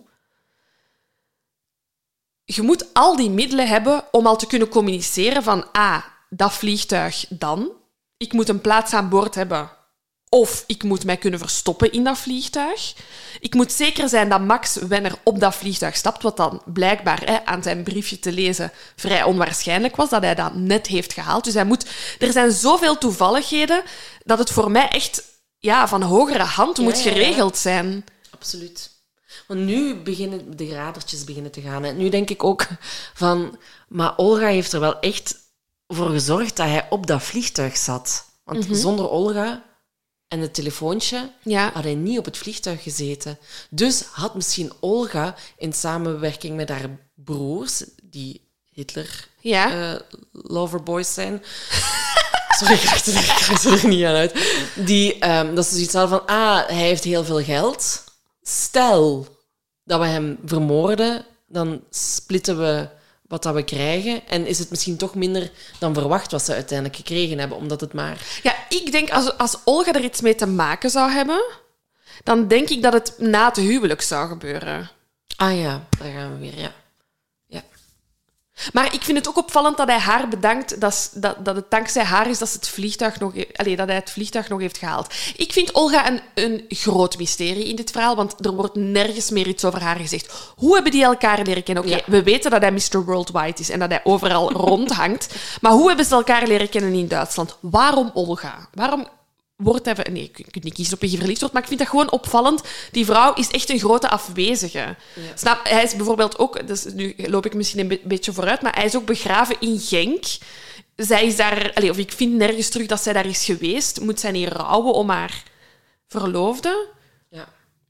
Je moet al die middelen hebben om al te kunnen communiceren van ah, dat vliegtuig dan. Ik moet een plaats aan boord hebben. Of ik moet mij kunnen verstoppen in dat vliegtuig. Ik moet zeker zijn dat Max Wenner op dat vliegtuig stapt, wat dan blijkbaar hè, aan zijn briefje te lezen vrij onwaarschijnlijk was, dat hij dat net heeft gehaald. Dus hij moet... Er zijn zoveel toevalligheden dat het voor mij echt ja, van hogere hand ja, moet geregeld ja, ja. zijn. Absoluut. Want nu beginnen de radertjes beginnen te gaan. En nu denk ik ook van... Maar Olga heeft er wel echt voor gezorgd dat hij op dat vliegtuig zat. Want mm-hmm. zonder Olga... En het telefoontje ja. had hij niet op het vliegtuig gezeten. Dus had misschien Olga in samenwerking met haar broers, die Hitler ja. uh, loverboys zijn... Sorry, ik raakte er, ik raakte er niet aan uit. Die, um, dat ze zoiets hadden van, ah, hij heeft heel veel geld. Stel dat we hem vermoorden, dan splitten we wat dat we krijgen. En is het misschien toch minder dan verwacht wat ze uiteindelijk gekregen hebben, omdat het maar... Ja, ik denk, als, als Olga er iets mee te maken zou hebben, dan denk ik dat het na het huwelijk zou gebeuren. Ah ja, daar gaan we weer, ja. ja. Maar ik vind het ook opvallend dat hij haar bedankt, dat, dat, dat het dankzij haar is dat, ze het vliegtuig nog, allez, dat hij het vliegtuig nog heeft gehaald. Ik vind Olga een, een groot mysterie in dit verhaal, want er wordt nergens meer iets over haar gezegd. Hoe hebben die elkaar leren kennen? Oké, okay, ja. we weten dat hij mister Worldwide is en dat hij overal rondhangt, maar hoe hebben ze elkaar leren kennen in Duitsland? Waarom Olga? Waarom... Wordt even, nee, je kunt niet kiezen op wie je verliefd wordt, maar ik vind dat gewoon opvallend. Die vrouw is echt een grote afwezige. Ja. Snap, hij is bijvoorbeeld ook... Dus nu loop ik misschien een be- beetje vooruit, maar hij is ook begraven in Genk. Zij is daar... Allez, of ik vind nergens terug dat zij daar is geweest. Moet zij niet rouwen om haar verloofde? Ja.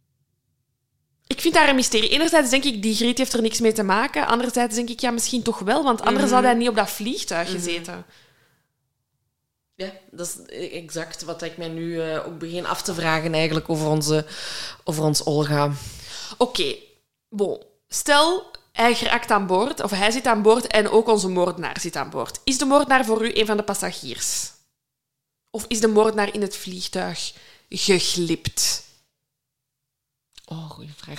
Ik vind daar een mysterie. Enerzijds denk ik, die Griet heeft er niks mee te maken. Anderzijds denk ik, ja, misschien toch wel, want anders mm-hmm. had hij niet op dat vliegtuig mm-hmm. gezeten. Ja, dat is exact wat ik mij nu uh, ook begin af te vragen eigenlijk over, onze, over ons Olga. Oké, okay. bon. Stel, hij geraakt aan boord, of hij zit aan boord en ook onze moordenaar zit aan boord. Is de moordenaar voor u een van de passagiers? Of is de moordenaar in het vliegtuig geglipt? Oh, goeie vraag.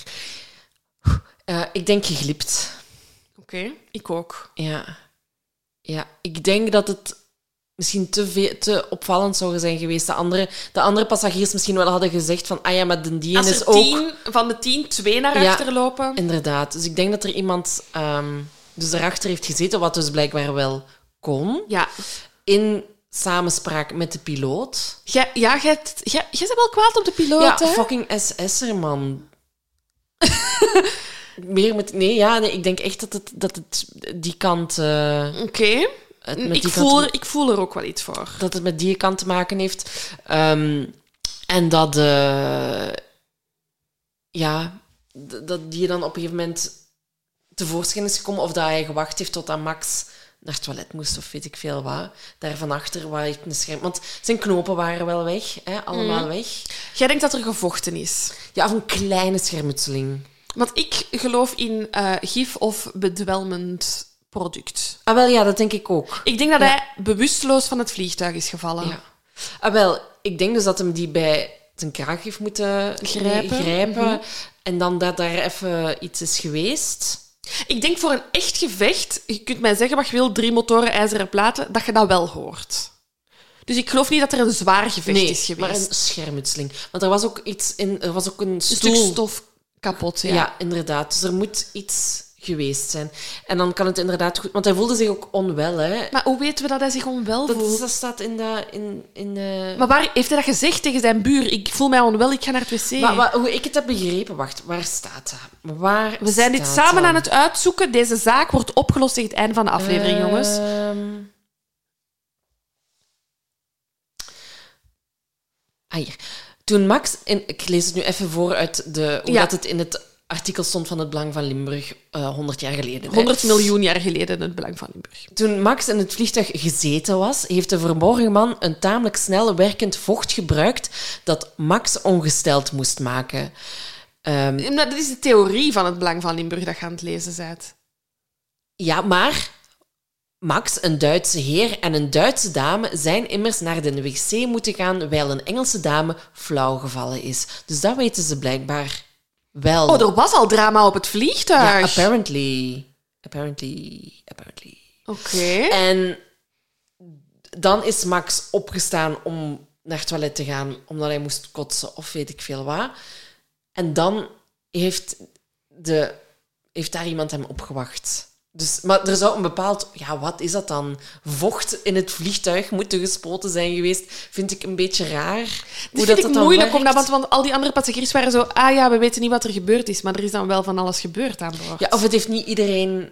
Uh, ik denk geglipt. Oké, okay, ik ook. Ja. ja, ik denk dat het... misschien te, veel, te opvallend zou zijn geweest. De andere, de andere passagiers misschien wel hadden gezegd van ah ja, maar de dien is ook... Tien, van de tien, twee naar ja, achter lopen. Inderdaad. Dus ik denk dat er iemand um, dus erachter heeft gezeten, wat dus blijkbaar wel kon. Ja. In samenspraak met de piloot. Ja, ja jij bent wel kwaad op de piloot, ja, hè? Fucking S S'er, man. Meer met... Nee, ja, nee, ik denk echt dat het, dat het die kant... Uh, Oké. Okay. Ik voel, er, ik voel er ook wel iets voor. Dat het met die kant te maken heeft. Um, en dat... Uh, ja, d- dat die dan op een gegeven moment tevoorschijn is gekomen. Of dat hij gewacht heeft tot dat Max naar het toilet moest of weet ik veel wat. Daar van achter waar heeft een scherm... Want zijn knopen waren wel weg, hè, allemaal mm. weg. Jij denkt dat er gevochten is? Ja, of een kleine schermutseling. Want ik geloof in uh, gif of bedwelmend product. Ah, wel, ja, dat denk ik ook. Ik denk dat ja. hij bewusteloos van het vliegtuig is gevallen. Ja. Ah, wel, ik denk dus dat hem die bij zijn kraag heeft moeten grijpen. grijpen mm-hmm. En dan dat daar even iets is geweest. Ik denk voor een echt gevecht, je kunt mij zeggen wat je wil, drie motoren, ijzeren platen, dat je dat wel hoort. Dus ik geloof niet dat er een zwaar gevecht nee, is geweest. Maar een schermutseling. Want er was ook iets in, er was ook een stoel. Een stuk stof kapot, ja. Ja, inderdaad. Dus er moet iets geweest zijn. En dan kan het inderdaad goed... Want hij voelde zich ook onwel, hè. Maar hoe weten we dat hij zich onwel dat, voelt? Dat staat in de... In, in de... Maar waar heeft hij dat gezegd tegen zijn buur? Ik voel mij onwel, ik ga naar het wc. Maar, maar hoe ik het heb begrepen... Wacht, waar staat dat? Waar we zijn dit samen dat? aan het uitzoeken. Deze zaak wordt opgelost tegen het einde van de aflevering, uh, jongens. Ah, hier. Toen Max... In, ik lees het nu even voor uit de... Hoe ja. dat het in het... artikel stond van het Belang van Limburg uh, honderd jaar geleden. honderd miljoen jaar geleden het Belang van Limburg. Toen Max in het vliegtuig gezeten was, heeft de verborgen man een tamelijk snel werkend vocht gebruikt dat Max ongesteld moest maken. Um, dat is de theorie van het Belang van Limburg dat je aan het lezen bent. Ja, maar Max, een Duitse heer en een Duitse dame zijn immers naar de wc moeten gaan, wijl een Engelse dame flauw gevallen is. Dus dat weten ze blijkbaar wel. Oh, er was al drama op het vliegtuig. Ja, apparently. Apparently. Apparently. Oké. Okay. En dan is Max opgestaan om naar het toilet te gaan, omdat hij moest kotsen of weet ik veel wat. En dan heeft, de, heeft daar iemand hem opgewacht. Dus, maar er zou een bepaald... Ja, wat is dat dan? Vocht in het vliegtuig moeten gespoten zijn geweest. Vind ik een beetje raar. Dat hoe vind dat ik dat dan moeilijk, werkt. omdat, want al die andere passagiers waren zo... Ah ja, we weten niet wat er gebeurd is, maar er is dan wel van alles gebeurd aan boord. Ja, of het heeft niet iedereen...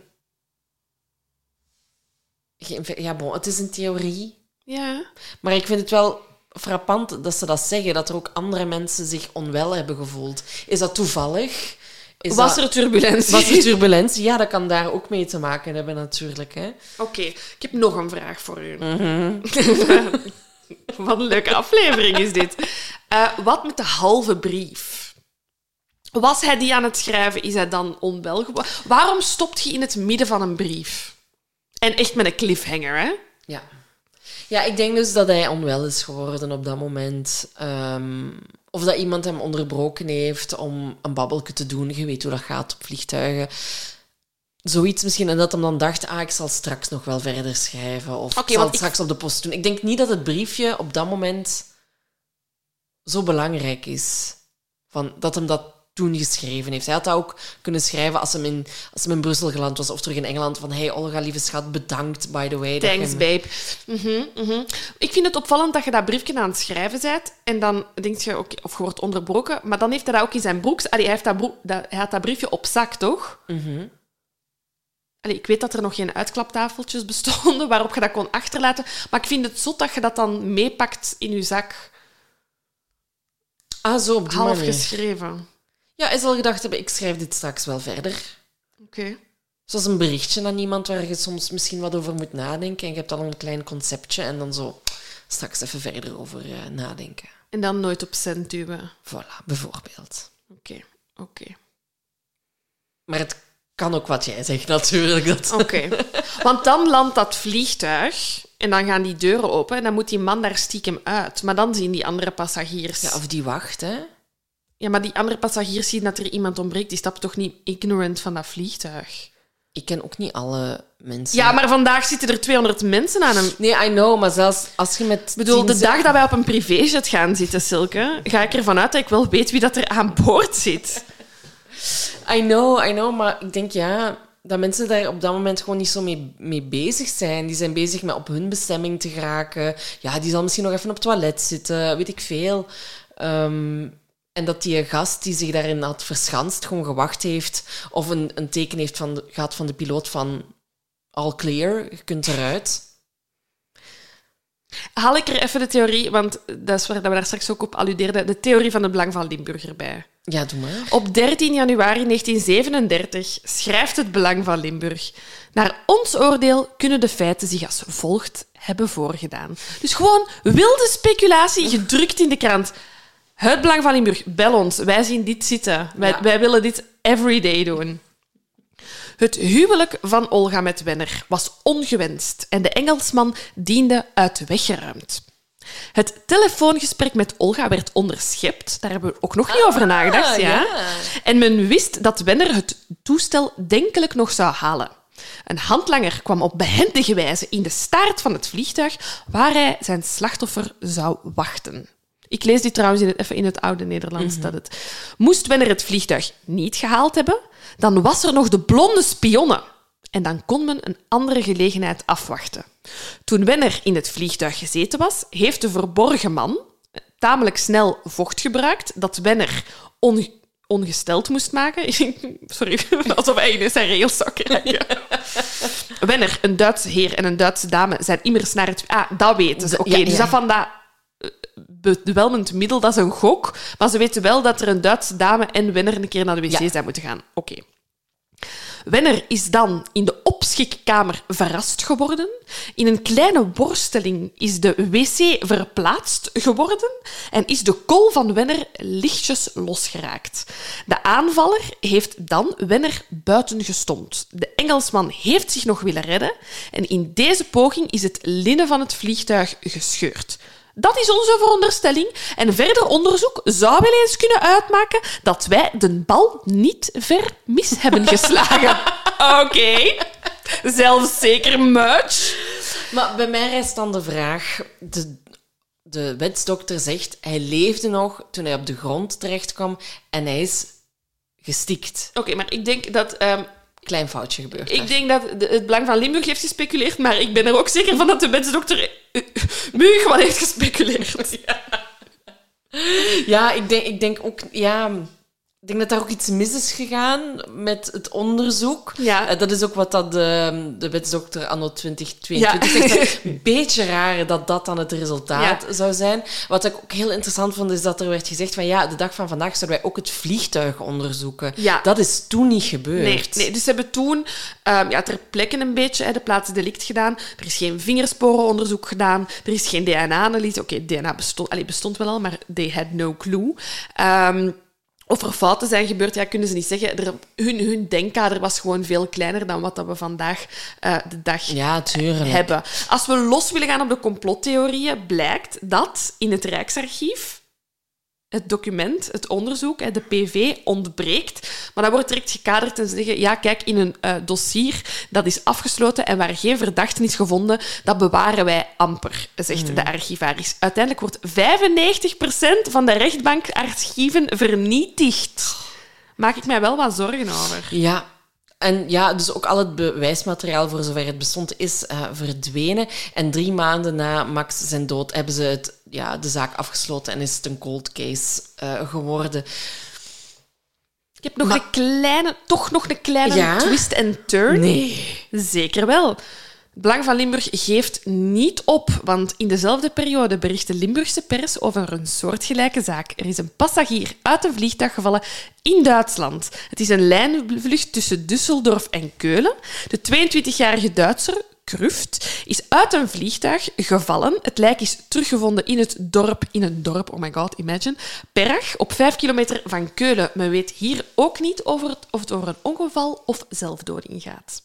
Ja, bon, het is een theorie. Ja. Maar ik vind het wel frappant dat ze dat zeggen, dat er ook andere mensen zich onwel hebben gevoeld. Is dat toevallig? Is was dat... er turbulentie? Was er turbulentie? Ja, dat kan daar ook mee te maken hebben, natuurlijk. Oké, okay, ik heb nog een vraag voor u. Mm-hmm. Wat een leuke aflevering is dit. Uh, wat met de halve brief? Was hij die aan het schrijven? Is hij dan onwel geworden? Waarom stopt je in het midden van een brief? En echt met een cliffhanger, hè? Ja. Ja, ik denk dus dat hij onwel is geworden op dat moment. Um, of dat iemand hem onderbroken heeft om een babbelke te doen. Je weet hoe dat gaat op vliegtuigen. Zoiets misschien. En dat hem dan dacht, ah, ik zal straks nog wel verder schrijven. Of okay, ik zal het straks ik... op de post doen. Ik denk niet dat het briefje op dat moment zo belangrijk is. Van, dat hem dat toen geschreven heeft. Hij had dat ook kunnen schrijven als hem in, als hem in Brussel geland was of terug in Engeland. Van, hey Olga, lieve schat, bedankt, by the way. Thanks, hem... babe. Mm-hmm, mm-hmm. Ik vind het opvallend dat je dat briefje aan het schrijven bent en dan denk je, okay, of je wordt onderbroken, maar dan heeft hij dat ook in zijn broek... Allee, hij, heeft dat broek, dat, hij had dat briefje op zak, toch? Mm-hmm. Allee, ik weet dat er nog geen uitklaptafeltjes bestonden waarop je dat kon achterlaten, maar ik vind het zot dat je dat dan meepakt in je zak. Ah, zo, op die half manier. geschreven. Ja, hij zal gedacht hebben, ik schrijf dit straks wel verder. Oké. Okay. Zoals een berichtje aan iemand waar je soms misschien wat over moet nadenken. En je hebt dan een klein conceptje en dan zo straks even verder over uh, nadenken. En dan nooit op cent duwen. Voilà, bijvoorbeeld. Oké, okay. oké. Okay. Maar het kan ook wat jij zegt, natuurlijk. Dat... Oké. Okay. Want dan landt dat vliegtuig en dan gaan die deuren open en dan moet die man daar stiekem uit. Maar dan zien die andere passagiers... Ja, of die wacht, hè. Ja, maar die andere passagiers zien dat er iemand ontbreekt. Die stappen toch niet ignorant van dat vliegtuig? Ik ken ook niet alle mensen. Ja, maar vandaag zitten er tweehonderd mensen aan hem. Nee, I know, maar zelfs als je met... Ik bedoel, de dag dat wij op een privéjet gaan zitten, Silke, ga ik ervan uit dat ik wel weet wie dat er aan boord zit. I know, I know, maar ik denk, ja, dat mensen daar op dat moment gewoon niet zo mee, mee bezig zijn. Die zijn bezig met op hun bestemming te geraken. Ja, die zal misschien nog even op het toilet zitten, weet ik veel. Um, En dat die gast die zich daarin had verschanst, gewoon gewacht heeft of een, een teken heeft van de, gehad van de piloot van all clear, je kunt eruit. Haal ik er even de theorie, want dat is waar we daar straks ook op alludeerden, de theorie van het Belang van Limburg erbij. Ja, doe maar. Op dertien januari negentien zevenendertig schrijft het Belang van Limburg: naar ons oordeel kunnen de feiten zich als volgt hebben voorgedaan. Dus gewoon wilde speculatie gedrukt in de krant. Het Belang van Limburg, bel ons. Wij zien dit zitten. Wij, Ja. wij willen dit every day doen. Het huwelijk van Olga met Wenner was ongewenst en de Engelsman diende uit de weg geruimd. Het telefoongesprek met Olga werd onderschept. Daar hebben we ook nog niet over nagedacht. Ja. ja. En men wist dat Wenner het toestel denkelijk nog zou halen. Een handlanger kwam op behendige wijze in de staart van het vliegtuig waar hij zijn slachtoffer zou wachten. Ik lees dit trouwens in het, even in het oude Nederlands. Mm-hmm. Dat het, moest Wenner het vliegtuig niet gehaald hebben, dan was er nog de blonde spionne. En dan kon men een andere gelegenheid afwachten. Toen Wenner in het vliegtuig gezeten was, heeft de verborgen man tamelijk snel vocht gebruikt dat Wenner on, ongesteld moest maken. Sorry, alsof hij in zijn rails zou krijgen. Wenner, een Duitse heer en een Duitse dame zijn immers naar het... Ah, dat weten ze. Oké, okay, ja, dus ja. dat van dat bedwelmend middel, dat is een gok. Maar ze weten wel dat er een Duitse dame en Wenner een keer naar de wc ja. zijn moeten gaan. Oké. Okay. Wenner is dan in de opschikkamer verrast geworden. In een kleine worsteling is de wc verplaatst geworden en is de kol van Wenner lichtjes losgeraakt. De aanvaller heeft dan Wenner buiten gestompt. De Engelsman heeft zich nog willen redden en in deze poging is het linnen van het vliegtuig gescheurd. Dat is onze veronderstelling. En verder onderzoek zou wel eens kunnen uitmaken dat wij de bal niet ver mis hebben geslagen. Oké. Okay. Zelfzeker much. Maar bij mij rijst dan de vraag... De, de wetsdokter zegt, hij leefde nog toen hij op de grond terecht kwam en hij is gestikt. Oké, okay, maar ik denk dat... Um... Klein foutje gebeurt. Ik daar. denk dat de, het Belang van Limburg heeft gespeculeerd, maar ik ben er ook zeker van dat de wetsdokter Muug wat heeft gespeculeerd. Ja, ja ik, denk, ik denk ook... Ja, ik denk dat daar ook iets mis is gegaan met het onderzoek. Ja. Uh, dat is ook wat dat de, de wetsdokter anno twintig tweeëntwintig ja. zegt. Een beetje raar dat dat dan het resultaat ja. zou zijn. Wat ik ook heel interessant vond, is dat er werd gezegd van ja, de dag van vandaag zouden wij ook het vliegtuig onderzoeken. Ja. Dat is toen niet gebeurd. Nee, nee dus ze hebben toen um, ja, ter plekke een beetje hè, de plaatsdelict gedaan. Er is geen vingersporenonderzoek gedaan. Er is geen D N A-analyse. Oké, okay, D N A bestond, allee, bestond wel al, maar they had no clue. Um, Of er fouten zijn gebeurd, ja, kunnen ze niet zeggen. Er, hun, hun denkkader was gewoon veel kleiner dan wat dat we vandaag uh, de dag ja, hebben. Als we los willen gaan op de complottheorieën, blijkt dat in het Rijksarchief het document, het onderzoek, de P V, ontbreekt. Maar dat wordt direct gekaderd en ze zeggen, ja, kijk, in een uh, dossier dat is afgesloten en waar geen verdachte is gevonden, dat bewaren wij amper, zegt mm. de archivaris. Uiteindelijk wordt vijfennegentig procent van de rechtbankarchieven vernietigd. Maak ik mij wel wat zorgen over. Ja. En ja, dus ook al het bewijsmateriaal, voor zover het bestond, is uh, verdwenen. En drie maanden na Max zijn dood hebben ze het, ja, de zaak afgesloten en is het een cold case uh, geworden. Ik heb nog maar, een kleine, toch nog een kleine ja? twist en turn. Nee. Zeker wel. Het Belang van Limburg geeft niet op, want in dezelfde periode bericht de Limburgse pers over een soortgelijke zaak. Er is een passagier uit een vliegtuig gevallen in Duitsland. Het is een lijnvlucht tussen Düsseldorf en Keulen. De tweeëntwintigjarige Duitser, Kruft, is uit een vliegtuig gevallen. Het lijk is teruggevonden in het dorp, in een dorp, oh my god, imagine, Perach, op vijf kilometer van Keulen. Men weet hier ook niet over het, of het over een ongeval of zelfdoding gaat.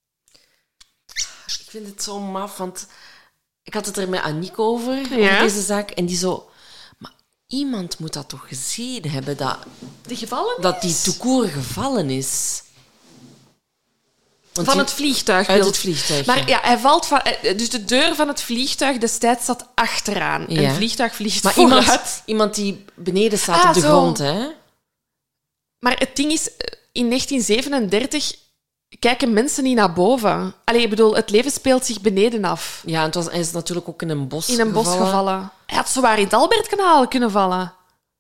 Ik vind het zo maf, want ik had het er met Aniek over, ja? over deze zaak, en die zo... Maar iemand moet dat toch gezien hebben, dat... Die gevallen Dat die toekoer gevallen is. Want van die, het vliegtuig. Uit het vliegtuig. Maar ja, hij valt van... Dus de deur van het vliegtuig destijds zat achteraan. Ja. En het vliegtuig vliegt maar vooruit. Iemand, iemand die beneden staat ah, op de zo. grond, hè? Maar het ding is, in negentien zevenendertig... kijken mensen niet naar boven. Allee, ik bedoel, het leven speelt zich beneden af. Ja, en het was, hij is natuurlijk ook in een bos In een gevallen. bos gevallen. Hij had zowaar in het Albertkanaal kunnen vallen.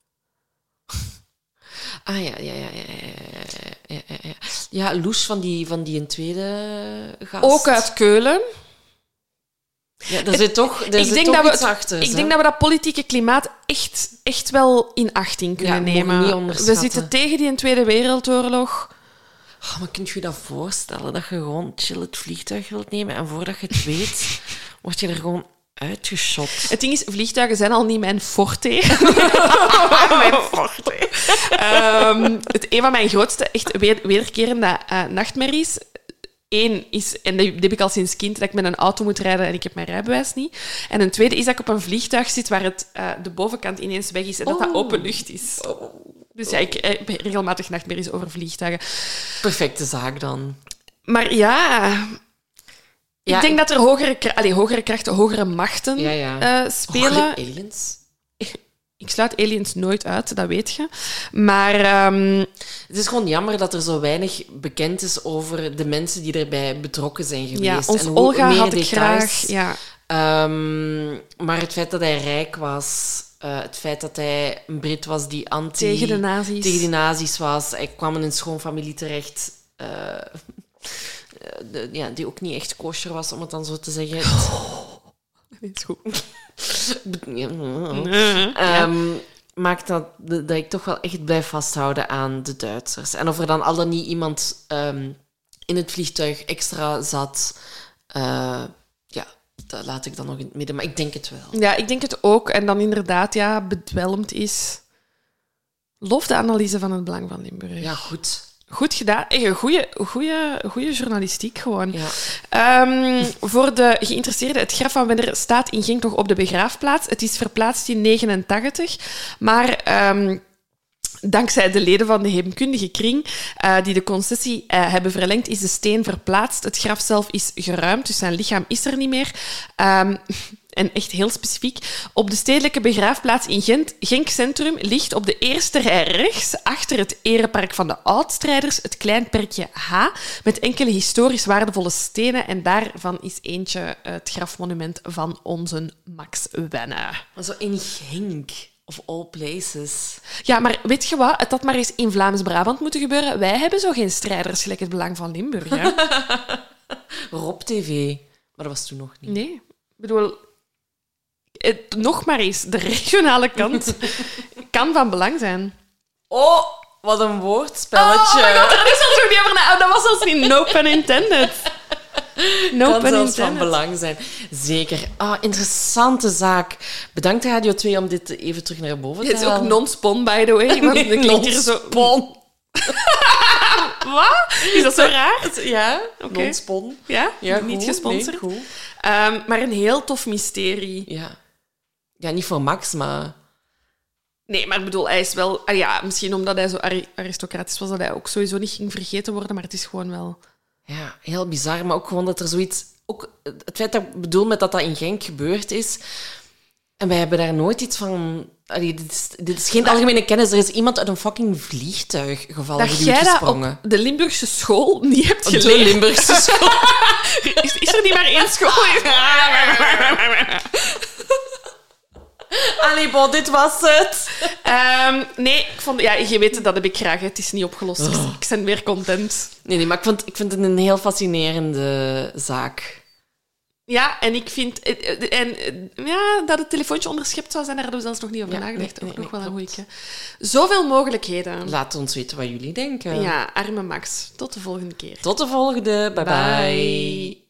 Ah, ja, ja, ja, ja, ja, ja, ja. Ja, Loes van die, van die een tweede gast. Ook uit Keulen. Ja, er zit toch, er ik zit denk toch dat we iets het- achter. Ik hè? denk dat we dat politieke klimaat echt, echt wel in achting kunnen Ja, mogen we nemen. niet We onderschatten. zitten tegen die Tweede Wereldoorlog. Oh, maar kunt je je dat voorstellen? Dat je gewoon chill het vliegtuig wilt nemen en voordat je het weet, word je er gewoon uitgeschot. Het ding is, vliegtuigen zijn al niet mijn forte. Mijn forte. Ehm, het, een van mijn grootste, echt weer, wederkerende uh, nachtmerries. Eén is, en die heb ik al sinds kind, dat ik met een auto moet rijden en ik heb mijn rijbewijs niet. En een tweede is dat ik op een vliegtuig zit waar het, uh, de bovenkant ineens weg is en dat dat Oh. open lucht is. Dus ja, ik heb regelmatig nachtmerries over vliegtuigen. Perfecte zaak dan. Maar ja... Ja, ik denk dat er hogere, kra- allee, hogere krachten, hogere machten Ja, ja. uh, spelen. Oh, aliens? Ik sluit aliens nooit uit, dat weet je. Maar ehm, Het is gewoon jammer dat er zo weinig bekend is over de mensen die erbij betrokken zijn geweest. ja, ons en hoe Olga meer had ik details. graag... Ja. Ehm, maar het feit dat hij rijk was, uh, het feit dat hij een Brit was die anti... Tegen de nazi's. Tegen de nazi's was. Hij kwam in een schoonfamilie terecht... Uh, de, ja, die ook niet echt kosher was, om het dan zo te zeggen. Dat is goed. Ja. Ja. Um, maakt dat, dat ik toch wel echt blijf vasthouden aan de Duitsers. En of er dan al dan niet iemand um, in het vliegtuig extra zat, uh, ja, dat laat ik dan nog in het midden. Maar ik denk het wel. Ja, ik denk het ook. En dan inderdaad, ja, bedwelmd is... Lof de analyse van het Belang van Limburg. Ja, goed. Goed gedaan. Echt een goede, goede, goede journalistiek gewoon. Ja. Um, voor de geïnteresseerden, het graf van Wenner staat in Genk nog op de begraafplaats. Het is verplaatst in negenentachtig, maar... Um, dankzij de leden van de heemkundige kring uh, die de concessie uh, hebben verlengd, is de steen verplaatst. Het graf zelf is geruimd, dus zijn lichaam is er niet meer. Um, en echt heel specifiek. Op de stedelijke begraafplaats in Gent, Genk Centrum ligt op de eerste rij rechts, achter het erepark van de oudstrijders, het klein perkje H, met enkele historisch waardevolle stenen. En daarvan is eentje het grafmonument van onze Max Wenne. Maar zo in Genk, of all places. Ja, maar weet je wat? Het had maar eens in Vlaams-Brabant moeten gebeuren. Wij hebben zo geen strijders gelijk het Belang van Limburg. Hè? Rob T V. Maar dat was toen nog niet. Nee, ik bedoel... Het, nog maar eens, de regionale kant kan van belang zijn. Oh, wat een woordspelletje. Oh my god, daar is zelfs nog niet over na. Dat was zelfs niet no pun intended. No kan pun zelfs intended. van belang zijn. Zeker. Ah, interessante zaak. Bedankt Radio twee om dit even terug naar boven te Het is ook halen. non-spon, by the way. Want het klinkt hier zo... Non-spon. Wat? Is dat zo raar? Ja, Oké. non-spon. Ja? Ja, Niet goed. gesponsord. Nee, goed. Um, maar een heel tof mysterie. Ja. Ja, niet voor Max, maar... Nee, maar ik bedoel, hij is wel... Ah ja, misschien omdat hij zo ari- aristocratisch was, dat hij ook sowieso niet ging vergeten worden, maar het is gewoon wel... Ja, heel bizar. Maar ook gewoon dat er zoiets... Ook het feit dat ik bedoel met dat dat in Genk gebeurd is... En wij hebben daar nooit iets van... Allee, dit, is, dit is geen algemene kennis. Er is iemand uit een fucking vliegtuig gevallen, Dat die jij dat gesprongen. op de Limburgse school niet hebt Op geleerd. de Limburgse school. Is, is er niet maar één school? Allee, bon, dit was het. um, nee, ik vond, ja, je weet, dat heb ik graag. Het is niet opgelost. Oh. Ik ben weer content. Nee, nee, maar ik, vond, ik vind het een heel fascinerende zaak. Ja, en ik vind... En, ja, dat het telefoontje onderschept zou zijn, daar hadden we zelfs nog niet over Ja, nagedacht. nee, Ook nee, nog wel nee, een goeie. Zoveel mogelijkheden. Laat ons weten wat jullie denken. Ja, arme Max. Tot de volgende keer. Tot de volgende. Bye bye. Bye.